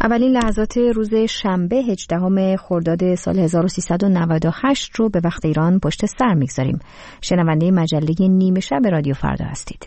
اولین لحظات روز شنبه 18 خرداد سال 1398 رو به وقت ایران پشت سر میگذاریم. شنونده مجله نیمه شب رادیو فردا هستید.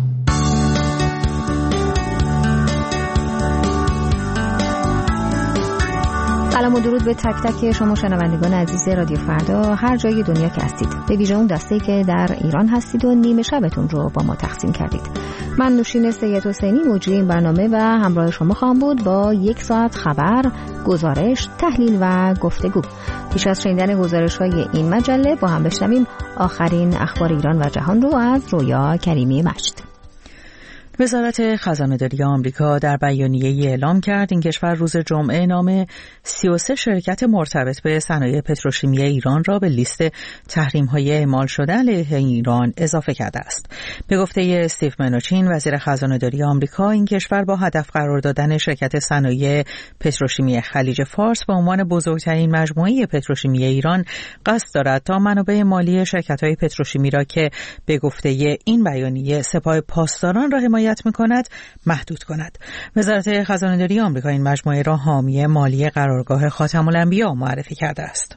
سلام و درود به تک تک شما شنوندگان عزیز رادیو فردا هر جای دنیا که هستید، به ویژه اون دسته‌ای که در ایران هستید و نیمه شبتون رو با ما تقسیم کردید. من نوشین سید حسینی مجری این برنامه و همراه شما خواهم بود با 1 ساعت خبر، گزارش، تحلیل و گفتگو. پیش از شنیدن گزارش‌های این مجله با هم بشنویم آخرین اخبار ایران و جهان رو از رویا کریمی مجد. وزارت خزانه‌داری آمریکا در بیانیه‌ای اعلام کرد این کشور روز جمعه نام 33 شرکت مرتبط به صنایع پتروشیمی ایران را به لیست تحریم‌های اعمال شده علیه ایران اضافه کرده است. به گفته استیو منوچین وزیر خزانه‌داری آمریکا، این کشور با هدف قرار دادن شرکت صنایع پتروشیمی خلیج فارس به عنوان بزرگترین مجموعه پتروشیمی ایران قصد دارد تا منابع مالی شرکت‌های پتروشیمی را که به گفته این بیانیه سپاه پاسداران را حمایت می‌کند محدود کند. وزارت خزانه‌داری آمریکا این مجموعه را حامی مالی قرارگاه خاتم الانبیا معرفی کرده است.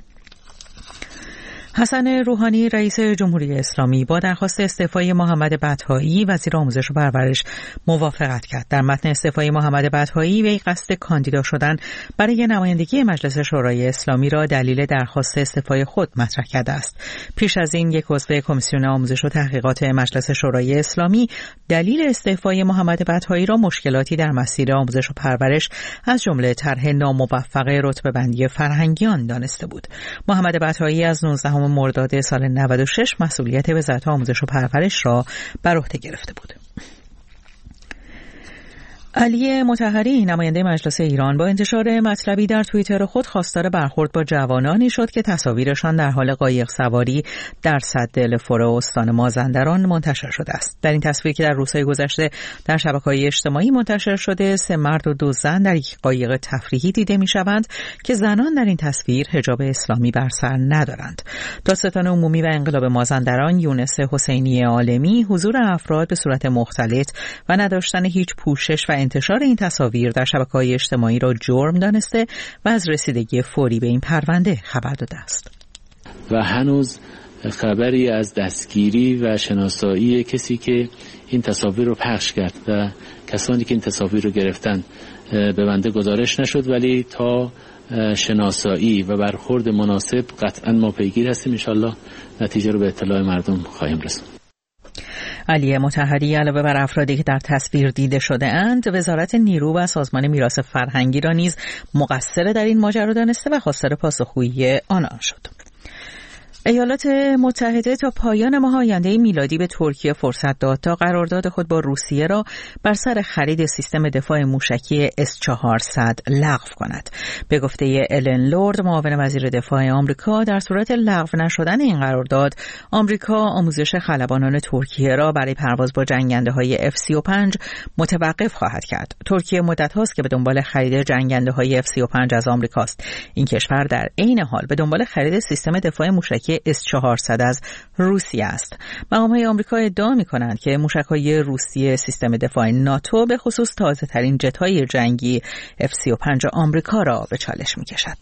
حسن روحانی رئیس جمهوری اسلامی با درخواست استعفای محمد بطحایی وزیر آموزش و پرورش موافقت کرد. در متن استعفای محمد بطحایی وی قصد کاندیدا شدن برای نمایندگی مجلس شورای اسلامی را دلیل درخواست استعفای خود مطرح کرده است. پیش از این یک عضو کمیسیون آموزش و تحقیقات مجلس شورای اسلامی دلیل استعفای محمد بطحایی را مشکلاتی در مسیر آموزش و پرورش از جمله طرح ناموفق رتبه‌بندی فرهنگیان دانسته بود. محمد بطحایی از 19 مرداد سال 96 مسئولیت وزارت آموزش و پرورش را بر عهده گرفته بود. علی مطهری نماینده مجلس ایران با انتشار مطلبی در توییتر خود خواستار برخورد با جوانانی شد که تصاویرشان در حال قایق سواری در سد لفورو استان مازندران منتشر شده است. در این تصویر که در روزهای گذشته در شبکه‌های اجتماعی منتشر شده 3 مرد و 2 زن در یک قایق تفریحی دیده می‌شوند که زنان در این تصویر حجاب اسلامی بر سر ندارند. دادستان عمومی و انقلاب مازندران یونس حسینی عالمی حضور افراد به صورت مختلط و نداشتن هیچ پوشش و انتشار این تصاویر در شبکه‌های اجتماعی را جرم دانسته و از رسیدگی فوری به این پرونده خبر داده است. و هنوز خبری از دستگیری و شناسایی کسی که این تصاویر رو پخش کرد و کسانی که این تصاویر رو گرفتن به بنده گزارش نشد، ولی تا شناسایی و برخورد مناسب قطعا ما پیگیر هستیم. انشالله نتیجه رو به اطلاع مردم خواهیم رسوند. علی مطهری علاوه بر افرادی که در تصویر دیده شده اند، وزارت نیرو و سازمان میراث فرهنگی را نیز مقصر در این ماجرا دانسته و خواستار پاسخگویی آنان شد. ایالات متحده تا پایان ماه آینده میلادی به ترکیه فرصت داد تا قرارداد خود با روسیه را بر سر خرید سیستم دفاع موشکی S-400 لغو کند. به گفته الن لورد معاون وزیر دفاع آمریکا، در صورت لغو نشدن این قرارداد آمریکا آموزش خلبانان ترکیه را برای پرواز با جنگنده‌های F-35 متوقف خواهد کرد. ترکیه مدت هاست که به دنبال خرید جنگنده‌های F-35 از آمریکاست. این کشور در عین حال به دنبال خرید سیستم دفاع موشکی S-400 از روسیه است. مقام‌های آمریکا ادعا می‌کنند که موشک‌های روسیه سیستم دفاع ناتو به خصوص تازه‌ترین جت‌های جنگی F-35 آمریکا را به چالش می‌کشد.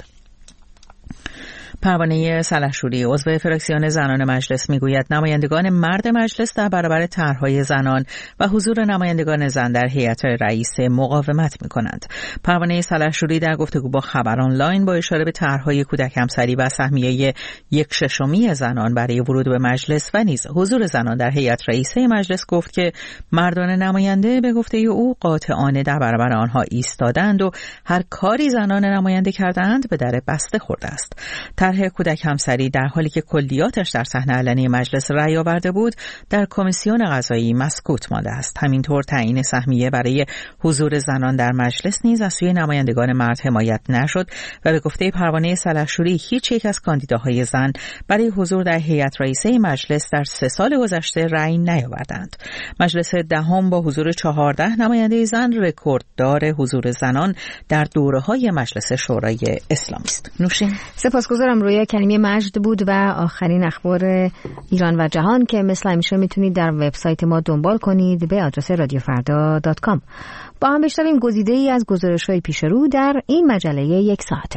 پروانه سلحشوری عضو فراکسیون زنان مجلس میگوید نمایندگان مرد مجلس در برابر طرح‌های زنان و حضور نمایندگان زن در هیئت رئیس مقاومت می‌کنند. پروانه سلحشوری در گفتگو با خبر آنلاین با اشاره به طرح‌های کودک همسری و سهمیه 1/6 زنان برای ورود به مجلس و نیز حضور زنان در هیئت رئیسه مجلس گفت که مردان نماینده به گفته او قاطعانه در برابر آنها ایستادند و هر کاری زنان نماینده کردند به در بسته خورده است. طرح کودک همسری در حالی که کلیاتش در صحنه علنی مجلس رأی آورده بود در کمیسیون قضایی مسکوت مانده است. همینطور تعیین سهمیه برای حضور زنان در مجلس نیز از سوی نمایندگان مرد حمایت نشد و به گفته پروانه سلحشوری هیچ یک از کاندیداهای زن برای حضور در هیئت رئیسه مجلس در 3 سال گذشته رأی نیاوردند. مجلس دهم با حضور 14 نماینده زن رکورددار حضور زنان در دوره‌های مجلس شورای اسلامی است. نوشین. سپاسگزارم. رویا کریمی مجد بود و آخرین اخبار ایران و جهان که مثل همیشه میتونید در وبسایت ما دنبال کنید به آدرس radiofrda.com. با هم بشنویم گزیده‌ای از گزارش‌های پیش رو در این مجله یک ساعته.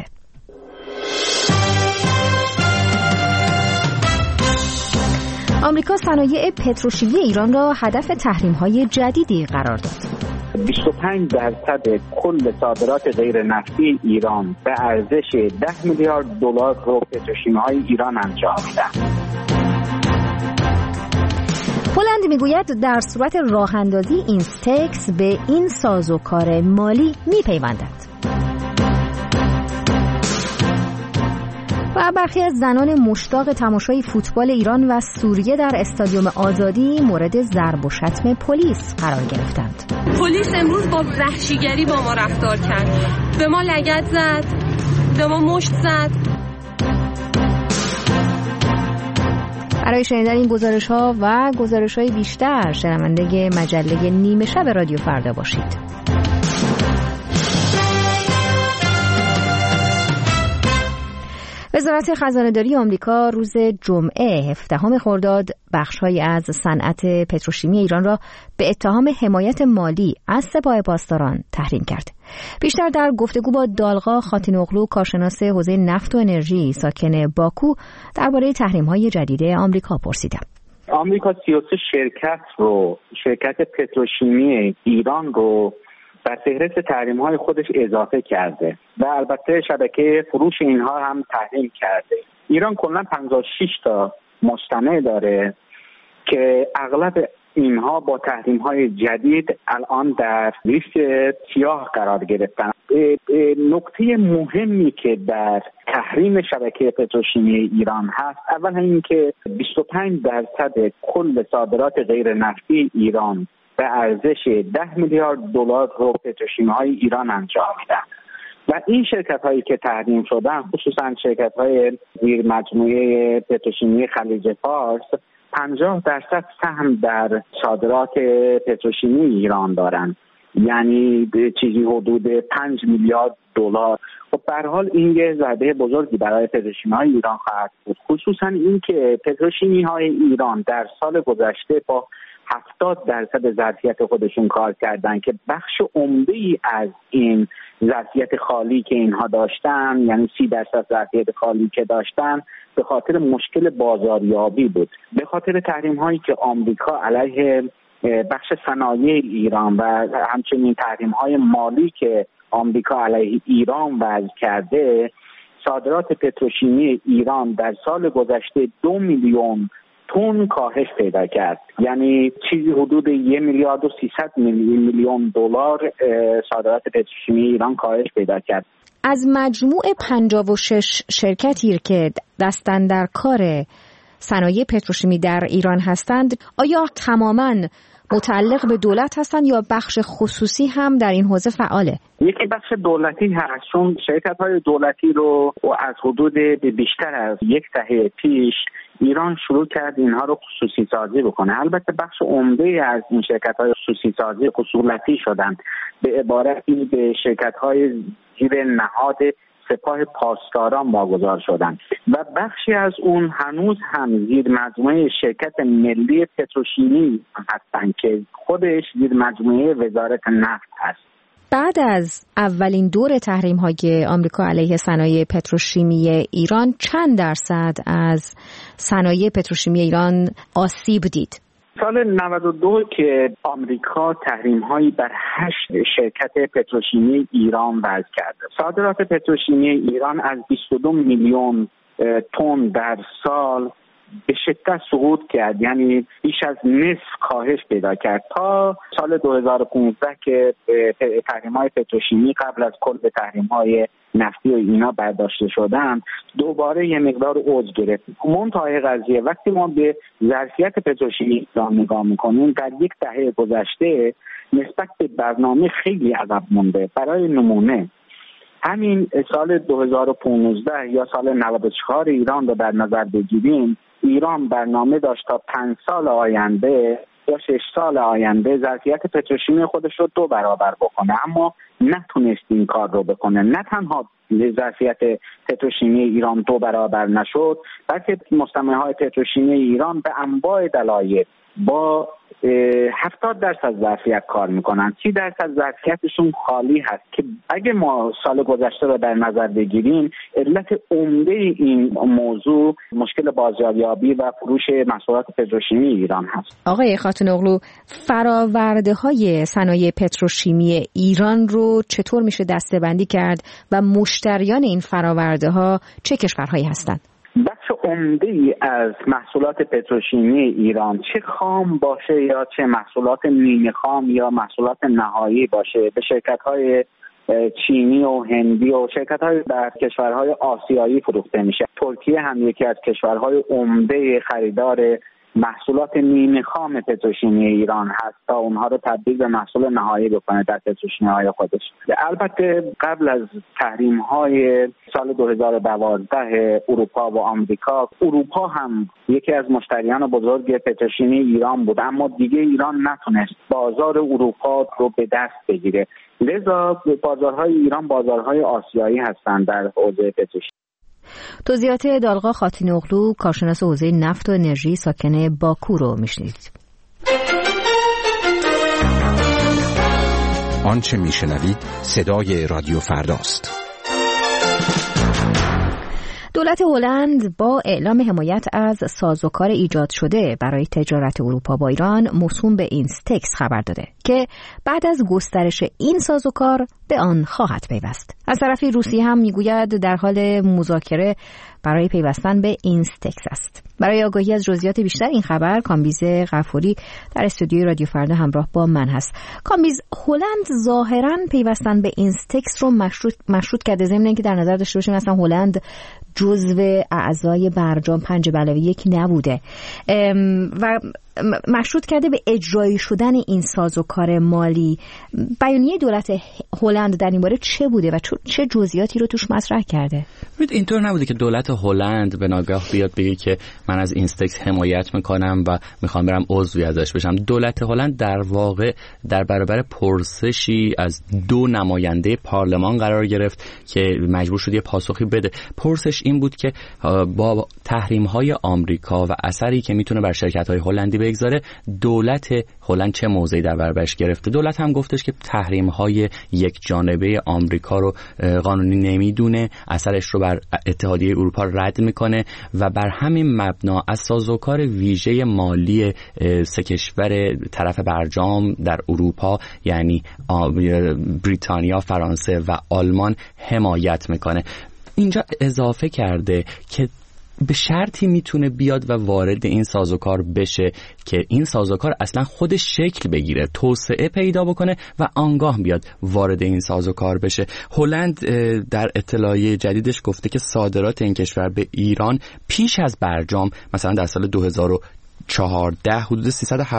آمریکا صنایع پتروشیمی ایران را هدف تحریم‌های جدیدی قرار داد. 25% کل صادرات غیر نفتی ایران به ارزش 10 میلیارد دلار رو پتروشیمی‌های ایران انجام میدن. هلند میگوید در صورت راه‌اندازی اینستکس به این سازوکار مالی میپیوندد. و برخی از زنان مشتاق تماشای فوتبال ایران و سوریه در استادیوم آزادی مورد ضرب و شتم پلیس قرار گرفتند. پلیس امروز با وحشیگری با ما رفتار کرد. به ما لگد زد، به ما مشت زد. برای شنیدن این گزارش‌ها و گزارش‌های بیشتر شنونده مجله نیمه شب رادیو فردا باشید. وزارت خزانه‌داری آمریکا روز جمعه 17 خرداد بخش‌هایی از صنعت پتروشیمی ایران را به اتهام حمایت مالی از سپاه پاسداران تحریم کرد. بیشتر در گفتگو با دالغا خاتینوغلو، کارشناس حوزه نفت و انرژی ساکن باکو، درباره تحریم‌های جدید آمریکا پرسیدم. آمریکا 33 شرکت پتروشیمی ایران رو در فهرست تحریم‌های خودش اضافه کرده و البته شبکه فروش اینها هم تحریم کرده. ایران کلاً 56 تا مصطنع داره که اغلب اینها با تحریم‌های جدید الان در لیست سیاه قرار گرفتن. نکته مهمی که در تحریم شبکه پتروشیمی ایران هست، اولا اینکه 25% کل صادرات غیر نفتی ایران به ارزش 10 میلیارد دلار رو پتروشیمی‌های ایران انجام میدن و این شرکت‌هایی که تحریم شدن، خصوصا شرکت‌های زیر مجموعه پتروشیمی خلیج فارس، 50% سهم در صادرات پتروشیمی ایران دارن، یعنی چیزی حدود 5 میلیارد دلار. خب به هر حال این یه ضربه بزرگی برای پتروشیمی‌های ایران خواهد بود، خصوصا اینکه پتروشیمی‌های ایران در سال گذشته با 70% ظرفیت خودشون کار کردن که بخش عمده‌ای از این ظرفیت خالی که اینها داشتن، یعنی 30% ظرفیت خالی که داشتن، به خاطر مشکل بازاریابی بود. به خاطر تحریم‌هایی که آمریکا علیه بخش صنایع ایران و همچنین تحریم‌های مالی که آمریکا علیه ایران وضع کرده، صادرات پتروشیمی ایران در سال گذشته 2 میلیون تن کاهش پیدا کرد، یعنی چیزی حدود 1 میلیارد و 300 میلیون دلار صادرات پتروشیمی ایران کاهش پیدا کرد. از مجموع 56 شرکتی که دستن در کار صنایع پتروشیمی در ایران هستند، آیا تماماً متعلق به دولت هستند یا بخش خصوصی هم در این حوزه فعاله؟ یکی بخش دولتی هست، چون شرکت‌های دولتی رو از حدود بیشتر از 10 دهه پیش ایران شروع کرد اینها رو خصوصی سازی بکنه. البته بخش عمده از این شرکت‌های خصوصی سازی خصوصی شدن، به عبارتی به شرکت‌های زیر نهاد سپاه پاسداران واگذار شدن و بخشی از اون هنوز هم زیر مجموعه شرکت ملی پتروشیمی هستن که خودش زیر مجموعه وزارت نفت هست. بعد از اولین دور تحریم‌های آمریکا علیه صنایع پتروشیمی ایران، چند درصد از صنایع پتروشیمی ایران آسیب دید؟ سال 92 که آمریکا تحریم‌هایی بر 8 شرکت پتروشیمی ایران وضع کرد، صادرات پتروشیمی ایران از 22 میلیون تن در سال به شدت سقوط کرد، یعنی بیش از نصف کاهش پیدا کرد تا سال 2015 که تحریم‌های پتروشیمی قبل از کل تحریم‌های نفتی و اینا برداشته شدن دوباره یه مقدار اوج گرفت. منتهای قضیه وقتی ما به ظرفیت پتروشیمی ایران نگاه می‌کنیم، در 10 دهه گذشته نسبت به برنامه خیلی عقب مونده. برای نمونه همین سال 2015 یا سال 94 ایران رو در نظر بگیریم، ایران برنامه داشت تا 5 سال آینده یا 6 سال آینده ظرفیت پتروشیمی خودش رو 2 برابر بکنه، اما نتونست این کار رو بکنه. نه تنها ظرفیت پتروشیمی ایران 2 برابر نشد، بلکه مصطنع‌های پتروشیمی ایران به انواع دلایل با 70% ظرفیت کار میکنن، 30% ظرفیتشون خالی هست که اگه ما سال گذشته رو در نظر بگیریم، علت عمده این موضوع مشکل بازاریابی و فروش محصولات پتروشیمی ایران هست. آقای خاتون-اغلو، فرآورده‌های صنایع پتروشیمی ایران رو چطور میشه دسته‌بندی کرد و مشتریان این فرآورده‌ها چه کشورهایی هستند؟ بخش عمده‌ای از محصولات پتروشیمی ایران، چه خام باشه یا چه محصولات نیمه خام یا محصولات نهایی باشه، به شرکت‌های چینی و هندی و شرکت‌های در کشورهای آسیایی فروخته میشه. ترکیه هم یکی از کشورهای عمده خریدار محصولات نیمه خام پتروشیمی ایران هست تا اونها رو تبدیل به محصول نهایی بکنه در پتروشیمی‌های خودش. البته قبل از تحریم‌های سال 2012 اروپا و آمریکا، اروپا هم یکی از مشتریان بزرگ پتروشیمی ایران بود، اما دیگه ایران نتونست بازار اروپا رو به دست بگیره. لذا بازارهای ایران بازارهای آسیایی هستند در حوزه پتروشیمی. توضیحات دالغا خاتون-اغلو، کارشناس حوزه نفت و انرژی ساکن باکو رو میشنید. آنچه میشنوید صدای رادیو فرداست. دولت هلند با اعلام حمایت از سازوکار ایجاد شده برای تجارت اروپا با ایران موسوم به اینستکس خبر داده که بعد از گسترش این سازوکار به آن خواهد پیوست. از طرفی روسیه هم میگوید در حال مذاکره برای پیوستن به اینستکس است. برای آگاهی از جزئیات بیشتر این خبر، کامبیز غفوری در استودیوی رادیو فردا همراه با من هست. کامبیز، هلند ظاهراً پیوستن به اینستکس رو مشروط کرده، ضمن اینکه در نظر داشته باشیم مثلا هلند جزو اعضای برجام 5+1 نبوده و مشروط کرده به اجرایی شدن این سازوکار مالی. بیانیه دولت هلند در این باره چه بوده و چه جزئیاتی رو توش مطرح کرده؟ اینطور نبوده که دولت هلند به ناگاه بیاد بگه که من از اینستکس حمایت میکنم و میخوام برم عضوی ازش بشم. دولت هلند در واقع در برابر پرسشی از 2 نماینده پارلمان قرار گرفت که مجبور شد یه پاسخی بده. پرسش این بود که با تحریم‌های آمریکا و اثری که میتونه بر شرکت‌های هلندی بگذاره، دولت هلند چه موضعی در برابرش گرفته. دولت هم گفتش که تحریم‌های یک جانبه آمریکا رو قانونی نمیدونه، اثرش رو بر اتحادیه اروپا رد میکنه و بر همین مبنا از سازوکار ویژه مالی 3 کشور طرف برجام در اروپا یعنی بریتانیا، فرانسه و آلمان حمایت میکنه. اینجا اضافه کرده که به شرطی میتونه بیاد و وارد این سازوکار بشه که این سازوکار اصلا خودش شکل بگیره، توسعه پیدا بکنه و آنگاه بیاد وارد این سازوکار بشه. هلند در اطلاعیه جدیدش گفته که صادرات این کشور به ایران پیش از برجام مثلا در سال 2014 حدود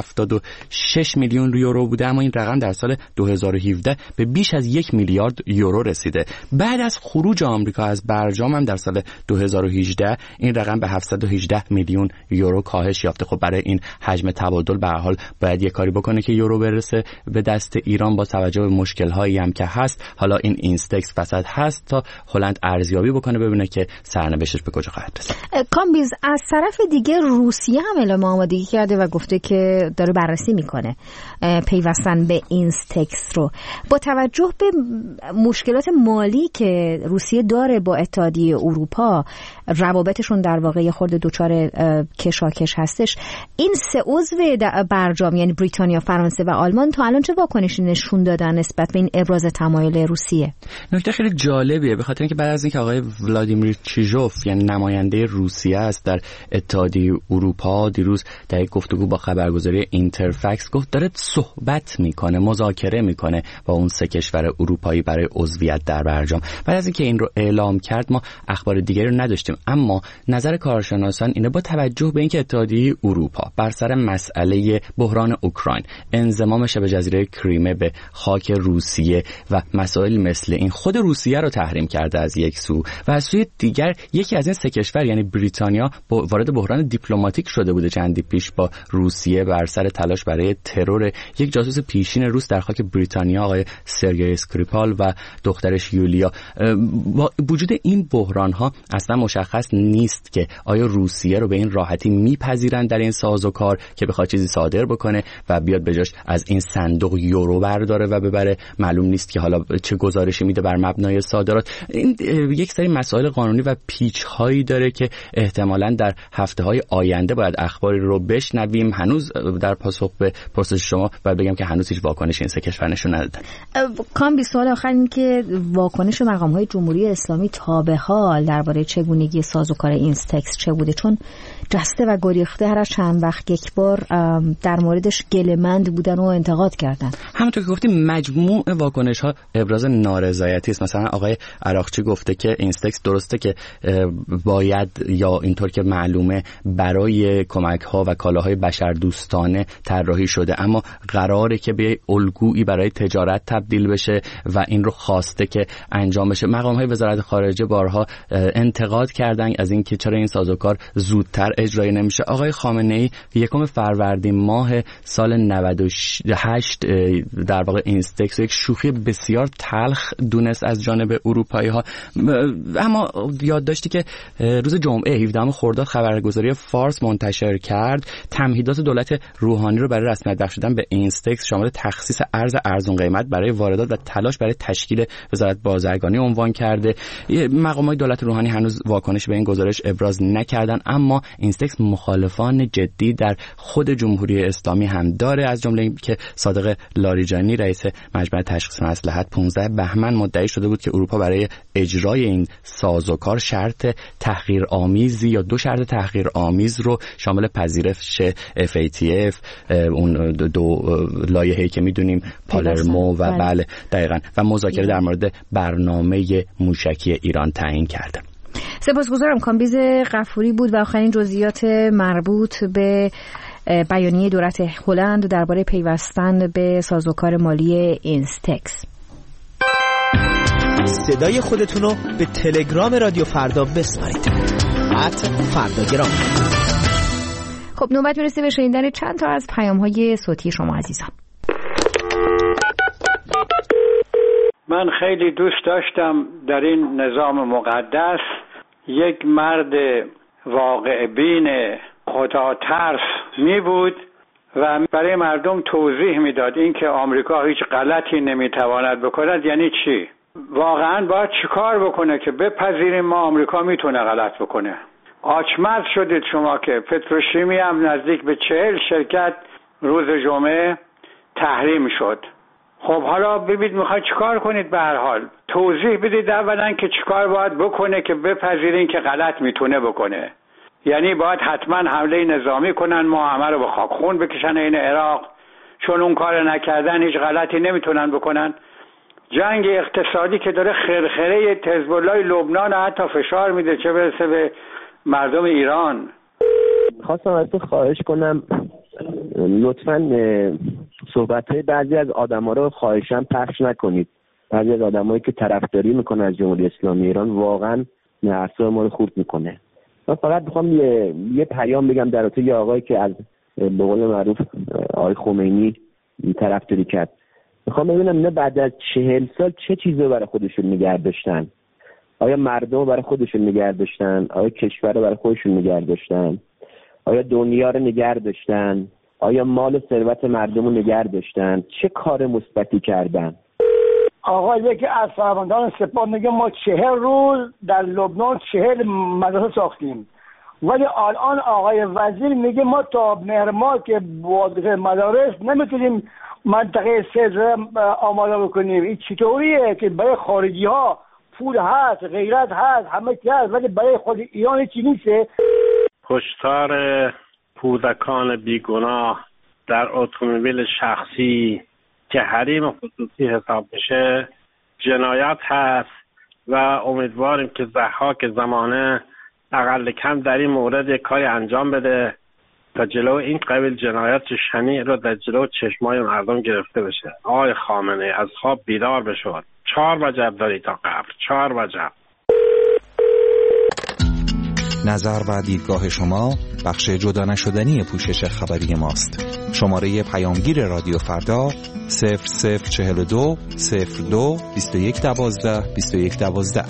376 میلیون یورو بوده، اما این رقم در سال 2017 به بیش از 1 میلیارد یورو رسیده. بعد از خروج آمریکا از برجام هم در سال 2018 این رقم به 718 میلیون یورو کاهش یافته. خب برای این حجم تبادل به هر حال باید یه کاری بکنه که یورو برسه به دست ایران با توجه به مشکل‌هایی هم که هست. حالا این اینستکس وسط هست تا هلند ارزیابی بکنه ببینه که سرنوشتش به کجا خواهد رسید. کامبیز، از طرف دیگه روسیه هم اعلام آمادگی کرده و گفته که داره بررسی میکنه پیوستن به اینستکس رو. با توجه به مشکلات مالی که روسیه داره با اتحادیه اروپا، روابطشون در واقع خورده دوچار کشاکش هستش، این 3 عضو برجام یعنی بریتانیا، فرانسه و آلمان تا الان چه واکنشی نشون دادن نسبت به این ابراز تمایل روسیه؟ نکته خیلی جالبیه، به خاطر اینکه بعد از اینکه آقای ولادیمیر چیژوف یعنی نماینده روسیه است در اتحادیه اروپا دیروز در یک گفتگو با خبرگزاری اینترفکس گفت داره صحبت میکنه، مذاکره میکنه با اون 3 کشور اروپایی برای عضویت در برجام. بعد از اینکه این رو اعلام کرد ما اخبار دیگری رو نداشتیم، اما نظر کارشناسان اینه با توجه به اینکه اتحادیه اروپا بر سر مسئله بحران اوکراین، انضمام شبه جزیره کریمه به خاک روسیه و مسائل مثل این، خود روسیه رو تحریم کرده از یک سو و از سوی دیگر یکی از این 3 کشور یعنی بریتانیا وارد بحران دیپلماتیک شده بوده چندین چندی پیش با روسیه بر سر تلاش برای ترور یک جاسوس پیشین روس در خاک بریتانیا آقای سرگئی اسکریپال و دخترش یولیا. با وجود این بحران‌ها اصلا مشخص نیست که آیا روسیه رو به این راحتی میپذیرند در این سازوکار که بخواد چیزی صادر بکنه و بیاد بجاش از این صندوق یورو برداره و ببره. معلوم نیست که حالا چه گزارشی میده بر مبنای صادرات. این یک سری مسائل قانونی و پیچ‌هایی داره که احتمالاً در هفته‌های آینده باید اخباری رو بشنویم. هنوز در پاسخ به پرسش شما باید بگم که هنوز هیچ واکنشی این سه کشور نشون ندادن. کامبی، سوال آخر این که واکنش مقام‌های جمهوری اسلامی تا به حال درباره چگونگی سازوکار اینستکس چه بوده؟ چون جسته و گریخته هر از چند وقت یک بار در موردش گله‌مند بودن و انتقاد کردن. همونطور که گفتیم مجموع واکنش‌ها ابراز نارضایتی است. مثلا آقای عراقچی گفته که اینستکس درسته که باید یا اینطور که معلومه برای کمک‌ها و کالاهای بشردوستانه طراحی شده، اما قراره که به الگویی برای تجارت تبدیل بشه و این رو خواسته که انجام بشه. مقام‌های وزارت خارجه بارها انتقاد کردن از اینکه چرا این سازوکار زودتر اجرایی نمیشه. آقای خامنه‌ای 1 فروردین ماه سال 98 در واقع اینستکس یک شوخی بسیار تلخ دونست از جانب اروپایی‌ها. اما یادداشتی که روز جمعه 17 خرداد خبرگزاری فارس منتشر کرد تمهیدات دولت روحانی رو برای رسمیت بخشیدن به اینستکس شامل تخصیص ارز ارزون قیمت برای واردات و تلاش برای تشکیل وزارت بازرگانی عنوان کرده. مقامات دولت روحانی هنوز واکنش به این گزارش ابراز نکردن، اما اینستکس مخالفان جدی در خود جمهوری اسلامی هم داره، از جمله اینکه صادق لاریجانی رئیس مجمع تشخیص مصلحت 15 بهمن مدعی شده بود که اروپا برای اجرای این سازوکار شرط تحقیرآمیزی یا 2 شرط تحقیرآمیز رو شامل پذیرش FATF، اون 2 لایحه‌ای که میدونیم پالرمو و بله دقیقاً و مذاکره در مورد برنامه موشکی ایران تعیین کرده. سپاسگزارم. کامبیز غفوری بود و آخرین جزئیات مربوط به بیانیه دولت هلند درباره پیوستن به سازوکار مالی اینستکس. صدای خودتون رو به تلگرام رادیو فردا بسپارید. @فرداگرام. خب نوبت میرسه به شنیدن چند تا از پیام‌های صوتی شما عزیزان. من خیلی دوست داشتم در این نظام مقدس یک مرد واقع بین خدا ترس می بود و برای مردم توضیح میداد اینکه آمریکا هیچ غلطی نمیتواند بکند یعنی چی. واقعا باید چیکار بکنه که بپذیریم ما آمریکا میتونه غلط بکنه. آچمز شدید شما که پتروشیمی هم نزدیک به 40 شرکت روز جمعه تحریم شد. خب حالا ببینید میخواید چیکار کنید. به هر حال توضیح بدید اولا که چیکار باید بکنه که بپذیرین که غلط میتونه بکنه. یعنی باید حتما حمله نظامی کنن، ما همه رو به خاکخون بکشن این عراق، چون اون کار نکردن هیچ غلطی نمیتونن بکنن. جنگ اقتصادی که داره خرخره حزب الله لبنان حتی فشار میده، چه برسه به مردم ایران. خواستم از تو خواهش کنم لطفاً صحبت‌های بعضی از آدم‌ها رو خواهشاً پخش نکنید. بعضی از آدمایی که طرفداری میکنن از جمهوری اسلامی ایران واقعاً اعصاب ما رو خورد میکنه. من فقط میخوام یه پیام بگم در رابطه یه آقایی که از به قول معروف آقای خمینی طرفداری کرد. میخوام ببینم اینا بعد از 40 سال چه چیزی برای خودشون نگه داشتن؟ آیا مردم برای خودشون نگه داشتن؟ آیا کشور رو برای خودشون نگه داشتن؟ آیا دنیا رو نگه داشتن؟ آیا مال و ثروت مردم رو نگه داشتن؟ چه کار مثبتی کردن؟ آقا یکی از فرماندهان سپاه میگه ما 40 روز در لبنان 40 مدرسه ساختیم، ولی الان آقای وزیر میگه ما تا مهر ماه که واضح مدارس نمیتونیم منطقه سد آماده بکنیم. این چطوریه که برای خارجی ها پول هست، غیرت هست، همه چی هست، ولی برای خود ایران چی نیسته؟ کشتار کودکان بیگناه در اتومبیل شخصی که حریم خصوصی حساب میشه جنایت هست و امیدواریم که ضحاک زمانه اقل کم در این مورد یک کاری انجام بده تا جلو این قبیل جنایت شنیع رو در جلو چشمای مردم گرفته بشه. آقای خامنه‌ای از خواب بیدار بشود. 4 وجب داری تا قبر، 4 وجب. نظر و دیدگاه شما بخش جدا نشدنی پوشش خبری ماست. شماره پیامگیر رادیو فردا 0042 02 21 12 21 12.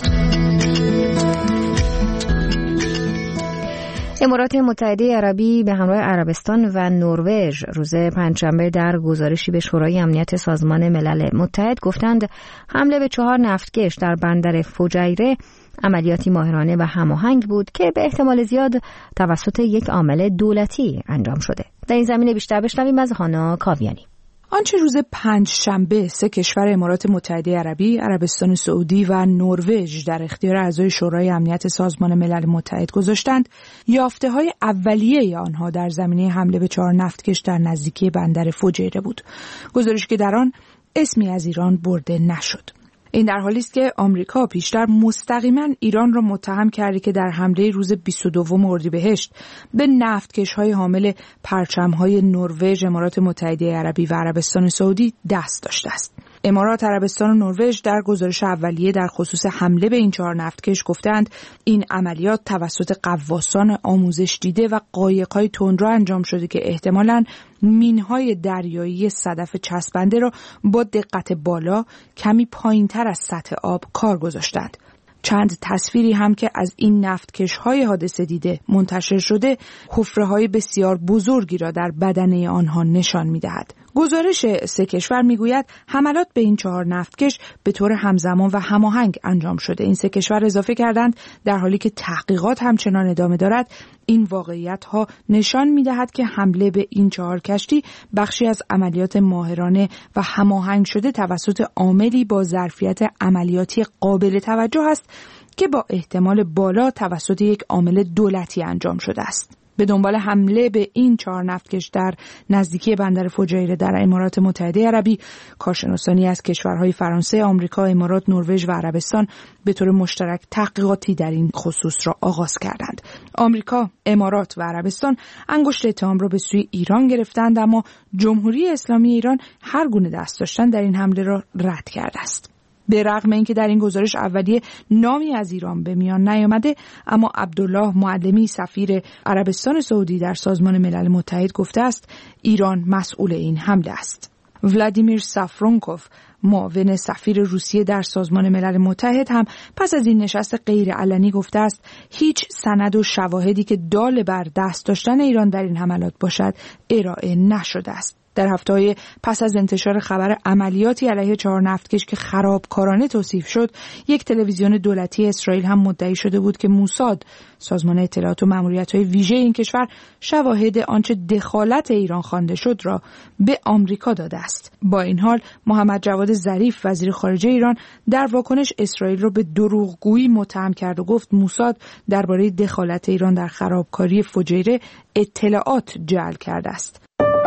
امارات متحده عربی به همراه عربستان و نروژ روز پنجشنبه در گزارشی به شورای امنیت سازمان ملل متحد گفتند حمله به 4 نفتکش در بندر فجیره عملیاتی ماهرانه و هماهنگ بود که به احتمال زیاد توسط یک عامل دولتی انجام شده. در این زمینه بیشتر بشنویم از هانا کاویانی. آنچه روز پنجشنبه 3 کشور امارات متحده عربی، عربستان سعودی و نروژ در اختیار اعضای شورای امنیت سازمان ملل متحد گذاشتند، یافته‌های اولیه آنها در زمینه حمله به 4 نفتکش در نزدیکی بندر فجیره بود. گزارشی که در آن اسمی از ایران برده نشد. این در حالی است که آمریکا پیشتر مستقیما ایران را متهم کرده که در حمله روز 22 اردیبهشت به نفتکش‌های حامل پرچم‌های نروژ، امارات متحده عربی و عربستان سعودی دست داشته است. امارات، عربستان و نروژ در گزارش اولیه در خصوص حمله به این 4 نفتکش گفتند این عملیات توسط غواصان آموزش دیده و قایق‌های تندرو انجام شده که احتمالاً مین‌های دریایی صدف چسبنده را با دقت بالا کمی پایین‌تر از سطح آب کار گذاشتند. چند تصویری هم که از این نفتکش‌های حادثه دیده منتشر شده، حفره‌های بسیار بزرگی را در بدنه آنها نشان می‌دهد. گزارش 3 کشور میگوید حملات به این 4 نفتکش به طور همزمان و هماهنگ انجام شده. این 3 کشور اضافه کردند در حالی که تحقیقات همچنان ادامه دارد، این واقعیت‌ها نشان می‌دهد که حمله به این 4 کشتی بخشی از عملیات ماهرانه و هماهنگ شده توسط عاملی با ظرفیت عملیاتی قابل توجه است که با احتمال بالا توسط یک عامل دولتی انجام شده است. به دنبال حمله به این 4 نفتکش در نزدیکی بندر فجیره در امارات متحده عربی، کارشناسانی از کشورهای فرانسه، آمریکا، امارات، نروژ و عربستان به طور مشترک تحقیقاتی در این خصوص را آغاز کردند. آمریکا، امارات و عربستان انگشت اتهام را به سوی ایران گرفتند، اما جمهوری اسلامی ایران هر گونه دست داشتن در این حمله را رد کرده است. به رغم اینکه در این گزارش اولیه نامی از ایران به میان نیامده، اما عبدالله معلمی سفیر عربستان سعودی در سازمان ملل متحد گفته است ایران مسئول این حمله است. ولادیمیر سافرونکوف، معاون سفیر روسیه در سازمان ملل متحد، هم پس از این نشست غیرعلنی گفته است هیچ سند و شواهدی که دال بر دست داشتن ایران در این حملات باشد ارائه نشده است. در هفته‌های پس از انتشار خبر عملیاتی علیه 4 نفتکش که خرابکارانه توصیف شد، یک تلویزیون دولتی اسرائیل هم مدعی شده بود که موساد، سازمان اطلاعات و ماموریت‌های ویژه این کشور، شواهد آنچه دخالت ایران خوانده شد را به آمریکا داده است. با این حال محمد جواد ظریف، وزیر خارجه ایران، در واکنش اسرائیل را به دروغگویی متهم کرد و گفت موساد درباره دخالت ایران در خرابکاری فجیره اطلاعات جعل کرده است.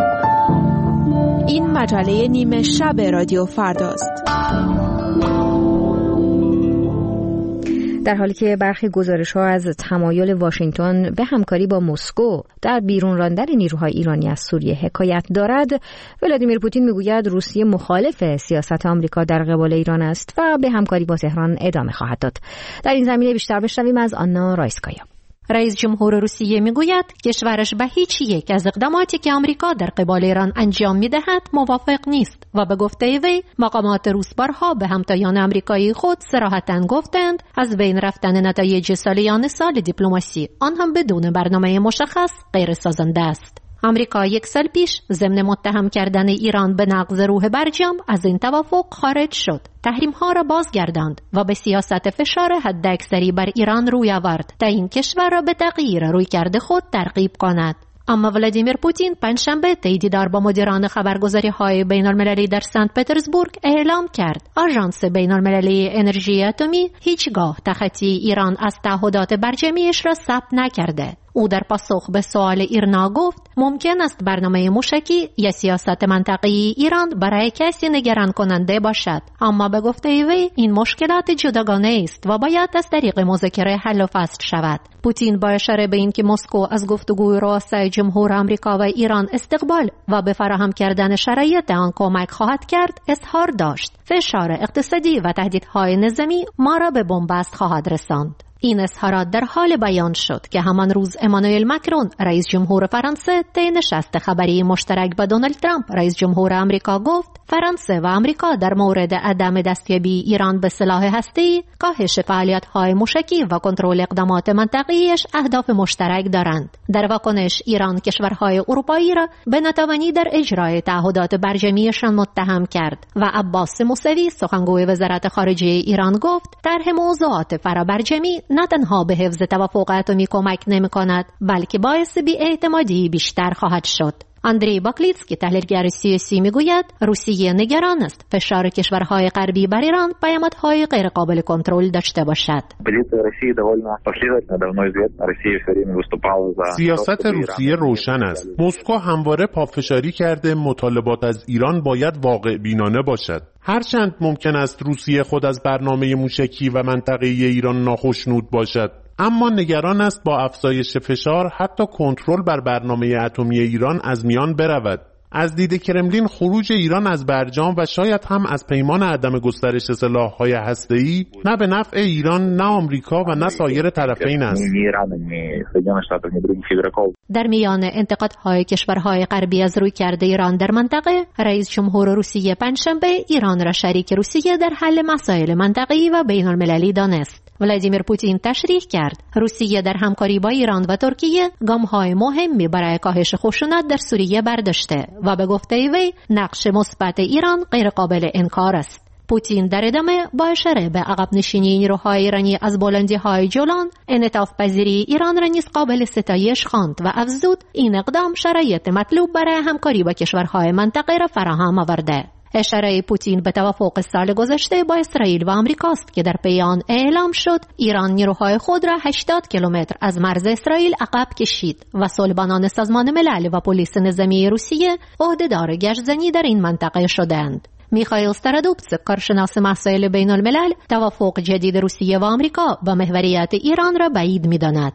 این مجله نیمه شب رادیو فرداست. در حالی که برخی گزارش‌ها از تمایل واشنگتن به همکاری با مسکو در بیرون راندن نیروهای ایرانی از سوریه حکایت دارد، ولادیمیر پوتین میگوید روسیه مخالف سیاست آمریکا در قبال ایران است و به همکاری با تهران ادامه خواهد داد. در این زمینه بیشتر بشنویم از آنا رایسکایا. رئیس جمهور روسیه میگوید کشورش به هیچ یک از اقداماتی که آمریکا در قبال ایران انجام میدهد موافق نیست و به گفته وی مقامات روس بارها به همتایان آمریکایی خود صراحتاً گفتند از بین رفتن نتایج سالیان سال دیپلماسی، آن هم بدون برنامه مشخص، غیر سازنده است. آمریکا 1 سال پیش ضمن متهم کردن ایران به نقض روح برجام از این توافق خارج شد. تحریم‌ها را بازگرداند و به سیاست فشار حداکثری بر ایران روی آورد تا این کشور را به تغییر رویکرد خود ترغیب کند. اما ولادیمیر پوتین پنجشنبه طی دیدار با مدیران خبرگزاری‌های بین‌المللی در سنت پترزبورگ اعلام کرد آژانس بین‌المللی انرژی اتمی هیچگاه تخطی ایران از تعهدات برجامیش را ثبت نکرده. او در پاسخ به سوال ایرنا گفت ممکن است برنامه موشکی یا سیاست منطقه‌ای ایران برای کسی نگران کننده باشد، اما به گفته وی این مشکلات جداگانه است و باید از طریق مذاکره حل و فصل شود. پوتین با اشاره به اینکه مسکو از گفتگوی رؤسای جمهور آمریکا و ایران استقبال و به فراهم کردن شرایط آن کمک خواهد کرد اظهار داشت. فشار اقتصادی و تهدیدهای نظامی ما را به بنبست خواهد رساند. این اظهارات در حال بیان شد که همان روز امانوئل مکرون رئیس جمهور فرانسه طی نشست خبری مشترک با دونالد ترامپ رئیس جمهور آمریکا گفت فرانسه و آمریکا در مورد عدم دستیابی ایران به سلاح هسته‌ای، کاهش فعالیت‌های موشکی و کنترل اقدامات منطقه‌ایش اهداف مشترک دارند. در واکنش ایران کشورهای اروپایی را به ناتوانی در اجرای تعهدات برجمیشان متهم کرد و عباس موسوی سخنگوی وزارت خارجه ایران گفت طرح موضوعات فرابرجمی نه تنها به حفظ توافق اتمی کمک نمی‌کند بلکه باعث بی‌اعتمادی بیشتر خواهد شد. اندری باکلیتسکی تحلیلگر سیاسی میگوید روسیه نگران است فشار کشورهای غربی بر ایران پیامدهای غیرقابل کنترل داشته باشد. سیاست روسیه روشن است. مسکو همواره پافشاری کرده مطالبات از ایران باید واقع بینانه باشد. هرچند ممکن است روسیه خود از برنامه موشکی و منطقه‌ای ایران ناخشنود باشد، اما نگران است با افزایش فشار حتی کنترل بر برنامه اتمی ایران از میان برود. از دید کرملین خروج ایران از برجام و شاید هم از پیمان عدم گسترش سلاح‌های هسته‌ای نه به نفع ایران، نه آمریکا و نه سایر طرفین است. در میان انتقادهای کشورهای غربی از رویکرد ایران در منطقه، رئیس جمهور روسیه پنجشنبه ایران را شریک روسیه در حل مسائل منطقه‌ای و بین‌المللی دانست. ولادیمیر پوتین تشریح کرد روسیه در همکاری با ایران و ترکیه گام‌های مهمی برای کاهش خشونت در سوریه برداشته و به گفته وی نقش مثبت ایران غیرقابل انکار است. پوتین در ادامه با اشاره به عقب نشینی نیروهای ایرانی از بلندی‌های جولان، انعطاف پذیری ایران را نیز قابل ستایش خواند و افزود این اقدام شرایط مطلوب برای همکاری با کشورهای منطقه را فراهم آورده. اشاره پوتین به توافق سال گذشته با اسرائیل و آمریکاست که در پی آن اعلام شد ایران نیروهای خود را 80 کیلومتر از مرز اسرائیل عقب کشید و صلبانان سازمان ملل و پلیس نظامی روسیه عهدهدار گشت‌زنی در این منطقه شدند. میخائیل سترادوبس، کارشناس مسائل بین الملل، توافق جدید روسیه و آمریکا و محوریت ایران را بعید می‌داند.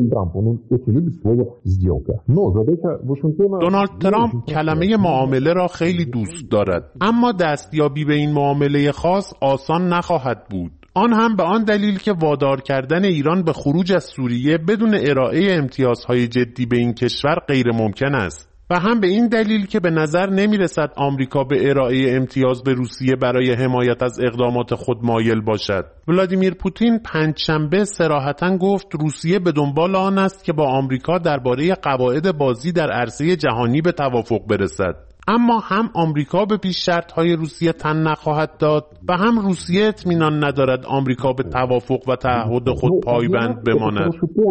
دونالد ترامپ کلمه معامله را خیلی دوست دارد، اما دستیابی به این معامله خاص آسان نخواهد بود. آن هم به آن دلیل که وادار کردن ایران به خروج از سوریه بدون ارائه امتیازهای جدی به این کشور غیر ممکن است. و هم به این دلیل که به نظر نمی رسد آمریکا به ارائه امتیاز به روسیه برای حمایت از اقدامات خود مایل باشد. ولادیمیر پوتین پنجشنبه صراحتاً گفت روسیه به دنبال آن است که با آمریکا درباره قواعد بازی در عرصه جهانی به توافق برسد. اما هم آمریکا به پیش شرط‌های روسیه تن نخواهد داد و هم روسیه اطمینان ندارد آمریکا به توافق و تعهد خود پایبند بماند.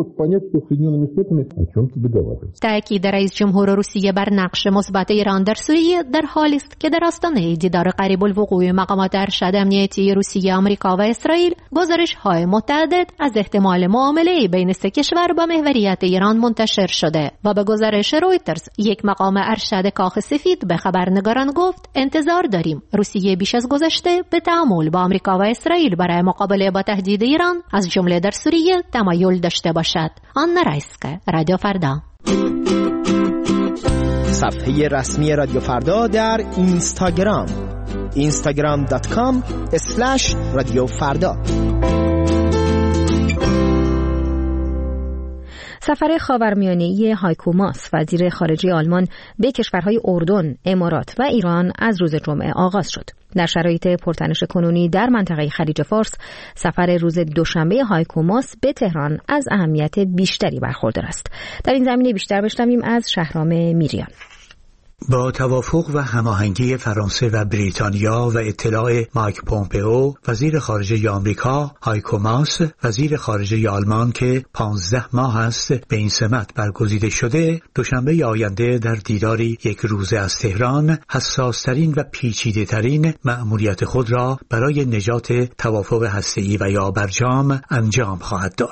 تأکید رئیس جمهور روسیه بر نقش مثبت ایران در سوریه در حالی است که در آستانه دیدار قریب الوقوع مقامات ارشد امنیتی روسیه، آمریکا و اسرائیل گزارش‌های متعدد از احتمال معامله بین سه کشور با محوریت ایران منتشر شده و به گزارش رویترز یک مقام ارشد کاخ سفید به خبرنگاران گفت انتظار داریم روسیه بیش از گذشته به تعامل با آمریکا و اسرائیل برای مقابله با تهدید ایران از جمله در سوریه تمایل داشته باشد. آنا رایسکا، رادیو فردا. صفحه رسمی رادیو فردا در اینستاگرام instagram.com/رادیوفردا. سفر خاورمیانه‌ای هایکو ماس، وزیر خارجه آلمان، به کشورهای اردن، امارات و ایران از روز جمعه آغاز شد. در شرایط پرتنش کنونی در منطقه خلیج فارس، سفر روز دوشنبه هایکو ماس به تهران از اهمیت بیشتری برخوردار است. در این زمینه بیشتر بشنویم از شهرام میریان. با توافق و هماهنگی فرانسه و بریتانیا و اطلاع مایک پومپئو وزیر خارجه آمریکا، هایکو ماس وزیر خارجه آلمان که 15 ماه است به این سمت برگزیده شده، دوشنبه آینده در دیداری یک روزه از تهران حساس‌ترین و پیچیده‌ترین مأموریت خود را برای نجات توافق هسته‌ای و یا برجام انجام خواهد داد.